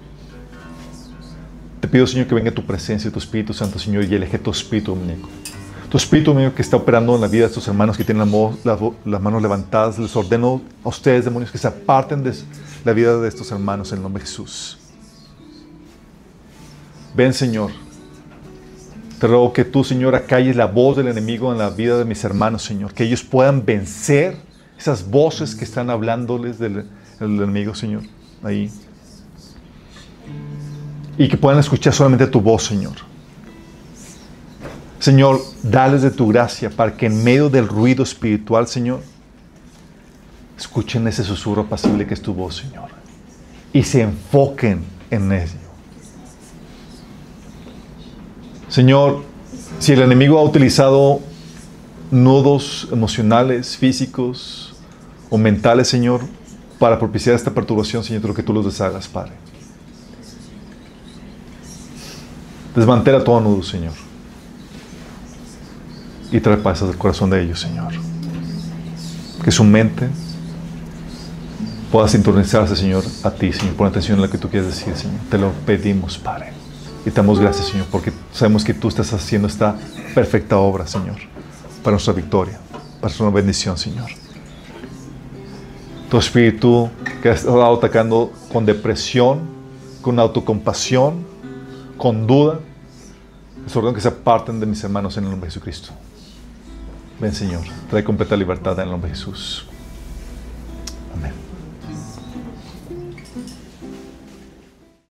Te pido, Señor, que venga tu presencia, tu Espíritu Santo, Señor, y aleje tu espíritu, muñeco. Tu espíritu, muñeco, que está operando en la vida de estos hermanos que tienen las, las manos levantadas. Les ordeno a ustedes, demonios, que se aparten de la vida de estos hermanos en el nombre de Jesús. Ven, Señor. Te ruego que tú, Señor, acalles la voz del enemigo en la vida de mis hermanos, Señor. Que ellos puedan vencer esas voces que están hablándoles del, del enemigo, Señor. Ahí. Y que puedan escuchar solamente tu voz, Señor. Señor, dales de tu gracia para que en medio del ruido espiritual, Señor, escuchen ese susurro apacible que es tu voz, Señor. Y se enfoquen en ello. Señor, si el enemigo ha utilizado nudos emocionales, físicos o mentales, Señor, para propiciar esta perturbación, Señor, creo que tú los deshagas, Padre. Desmantela todo nudo, Señor. Y trae paz al corazón de ellos, Señor. Que su mente pueda sintonizarse, Señor, a ti, Señor. Pon atención en lo que tú quieres decir, Señor. Te lo pedimos, Padre. Y te damos gracias, Señor, porque sabemos que tú estás haciendo esta perfecta obra, Señor, para nuestra victoria, para nuestra bendición, Señor. Tu espíritu que has estado atacando con depresión, con autocompasión, con duda, les ordeno que se aparten de mis hermanos en el nombre de Jesucristo. Ven, Señor, trae completa libertad en el nombre de Jesús.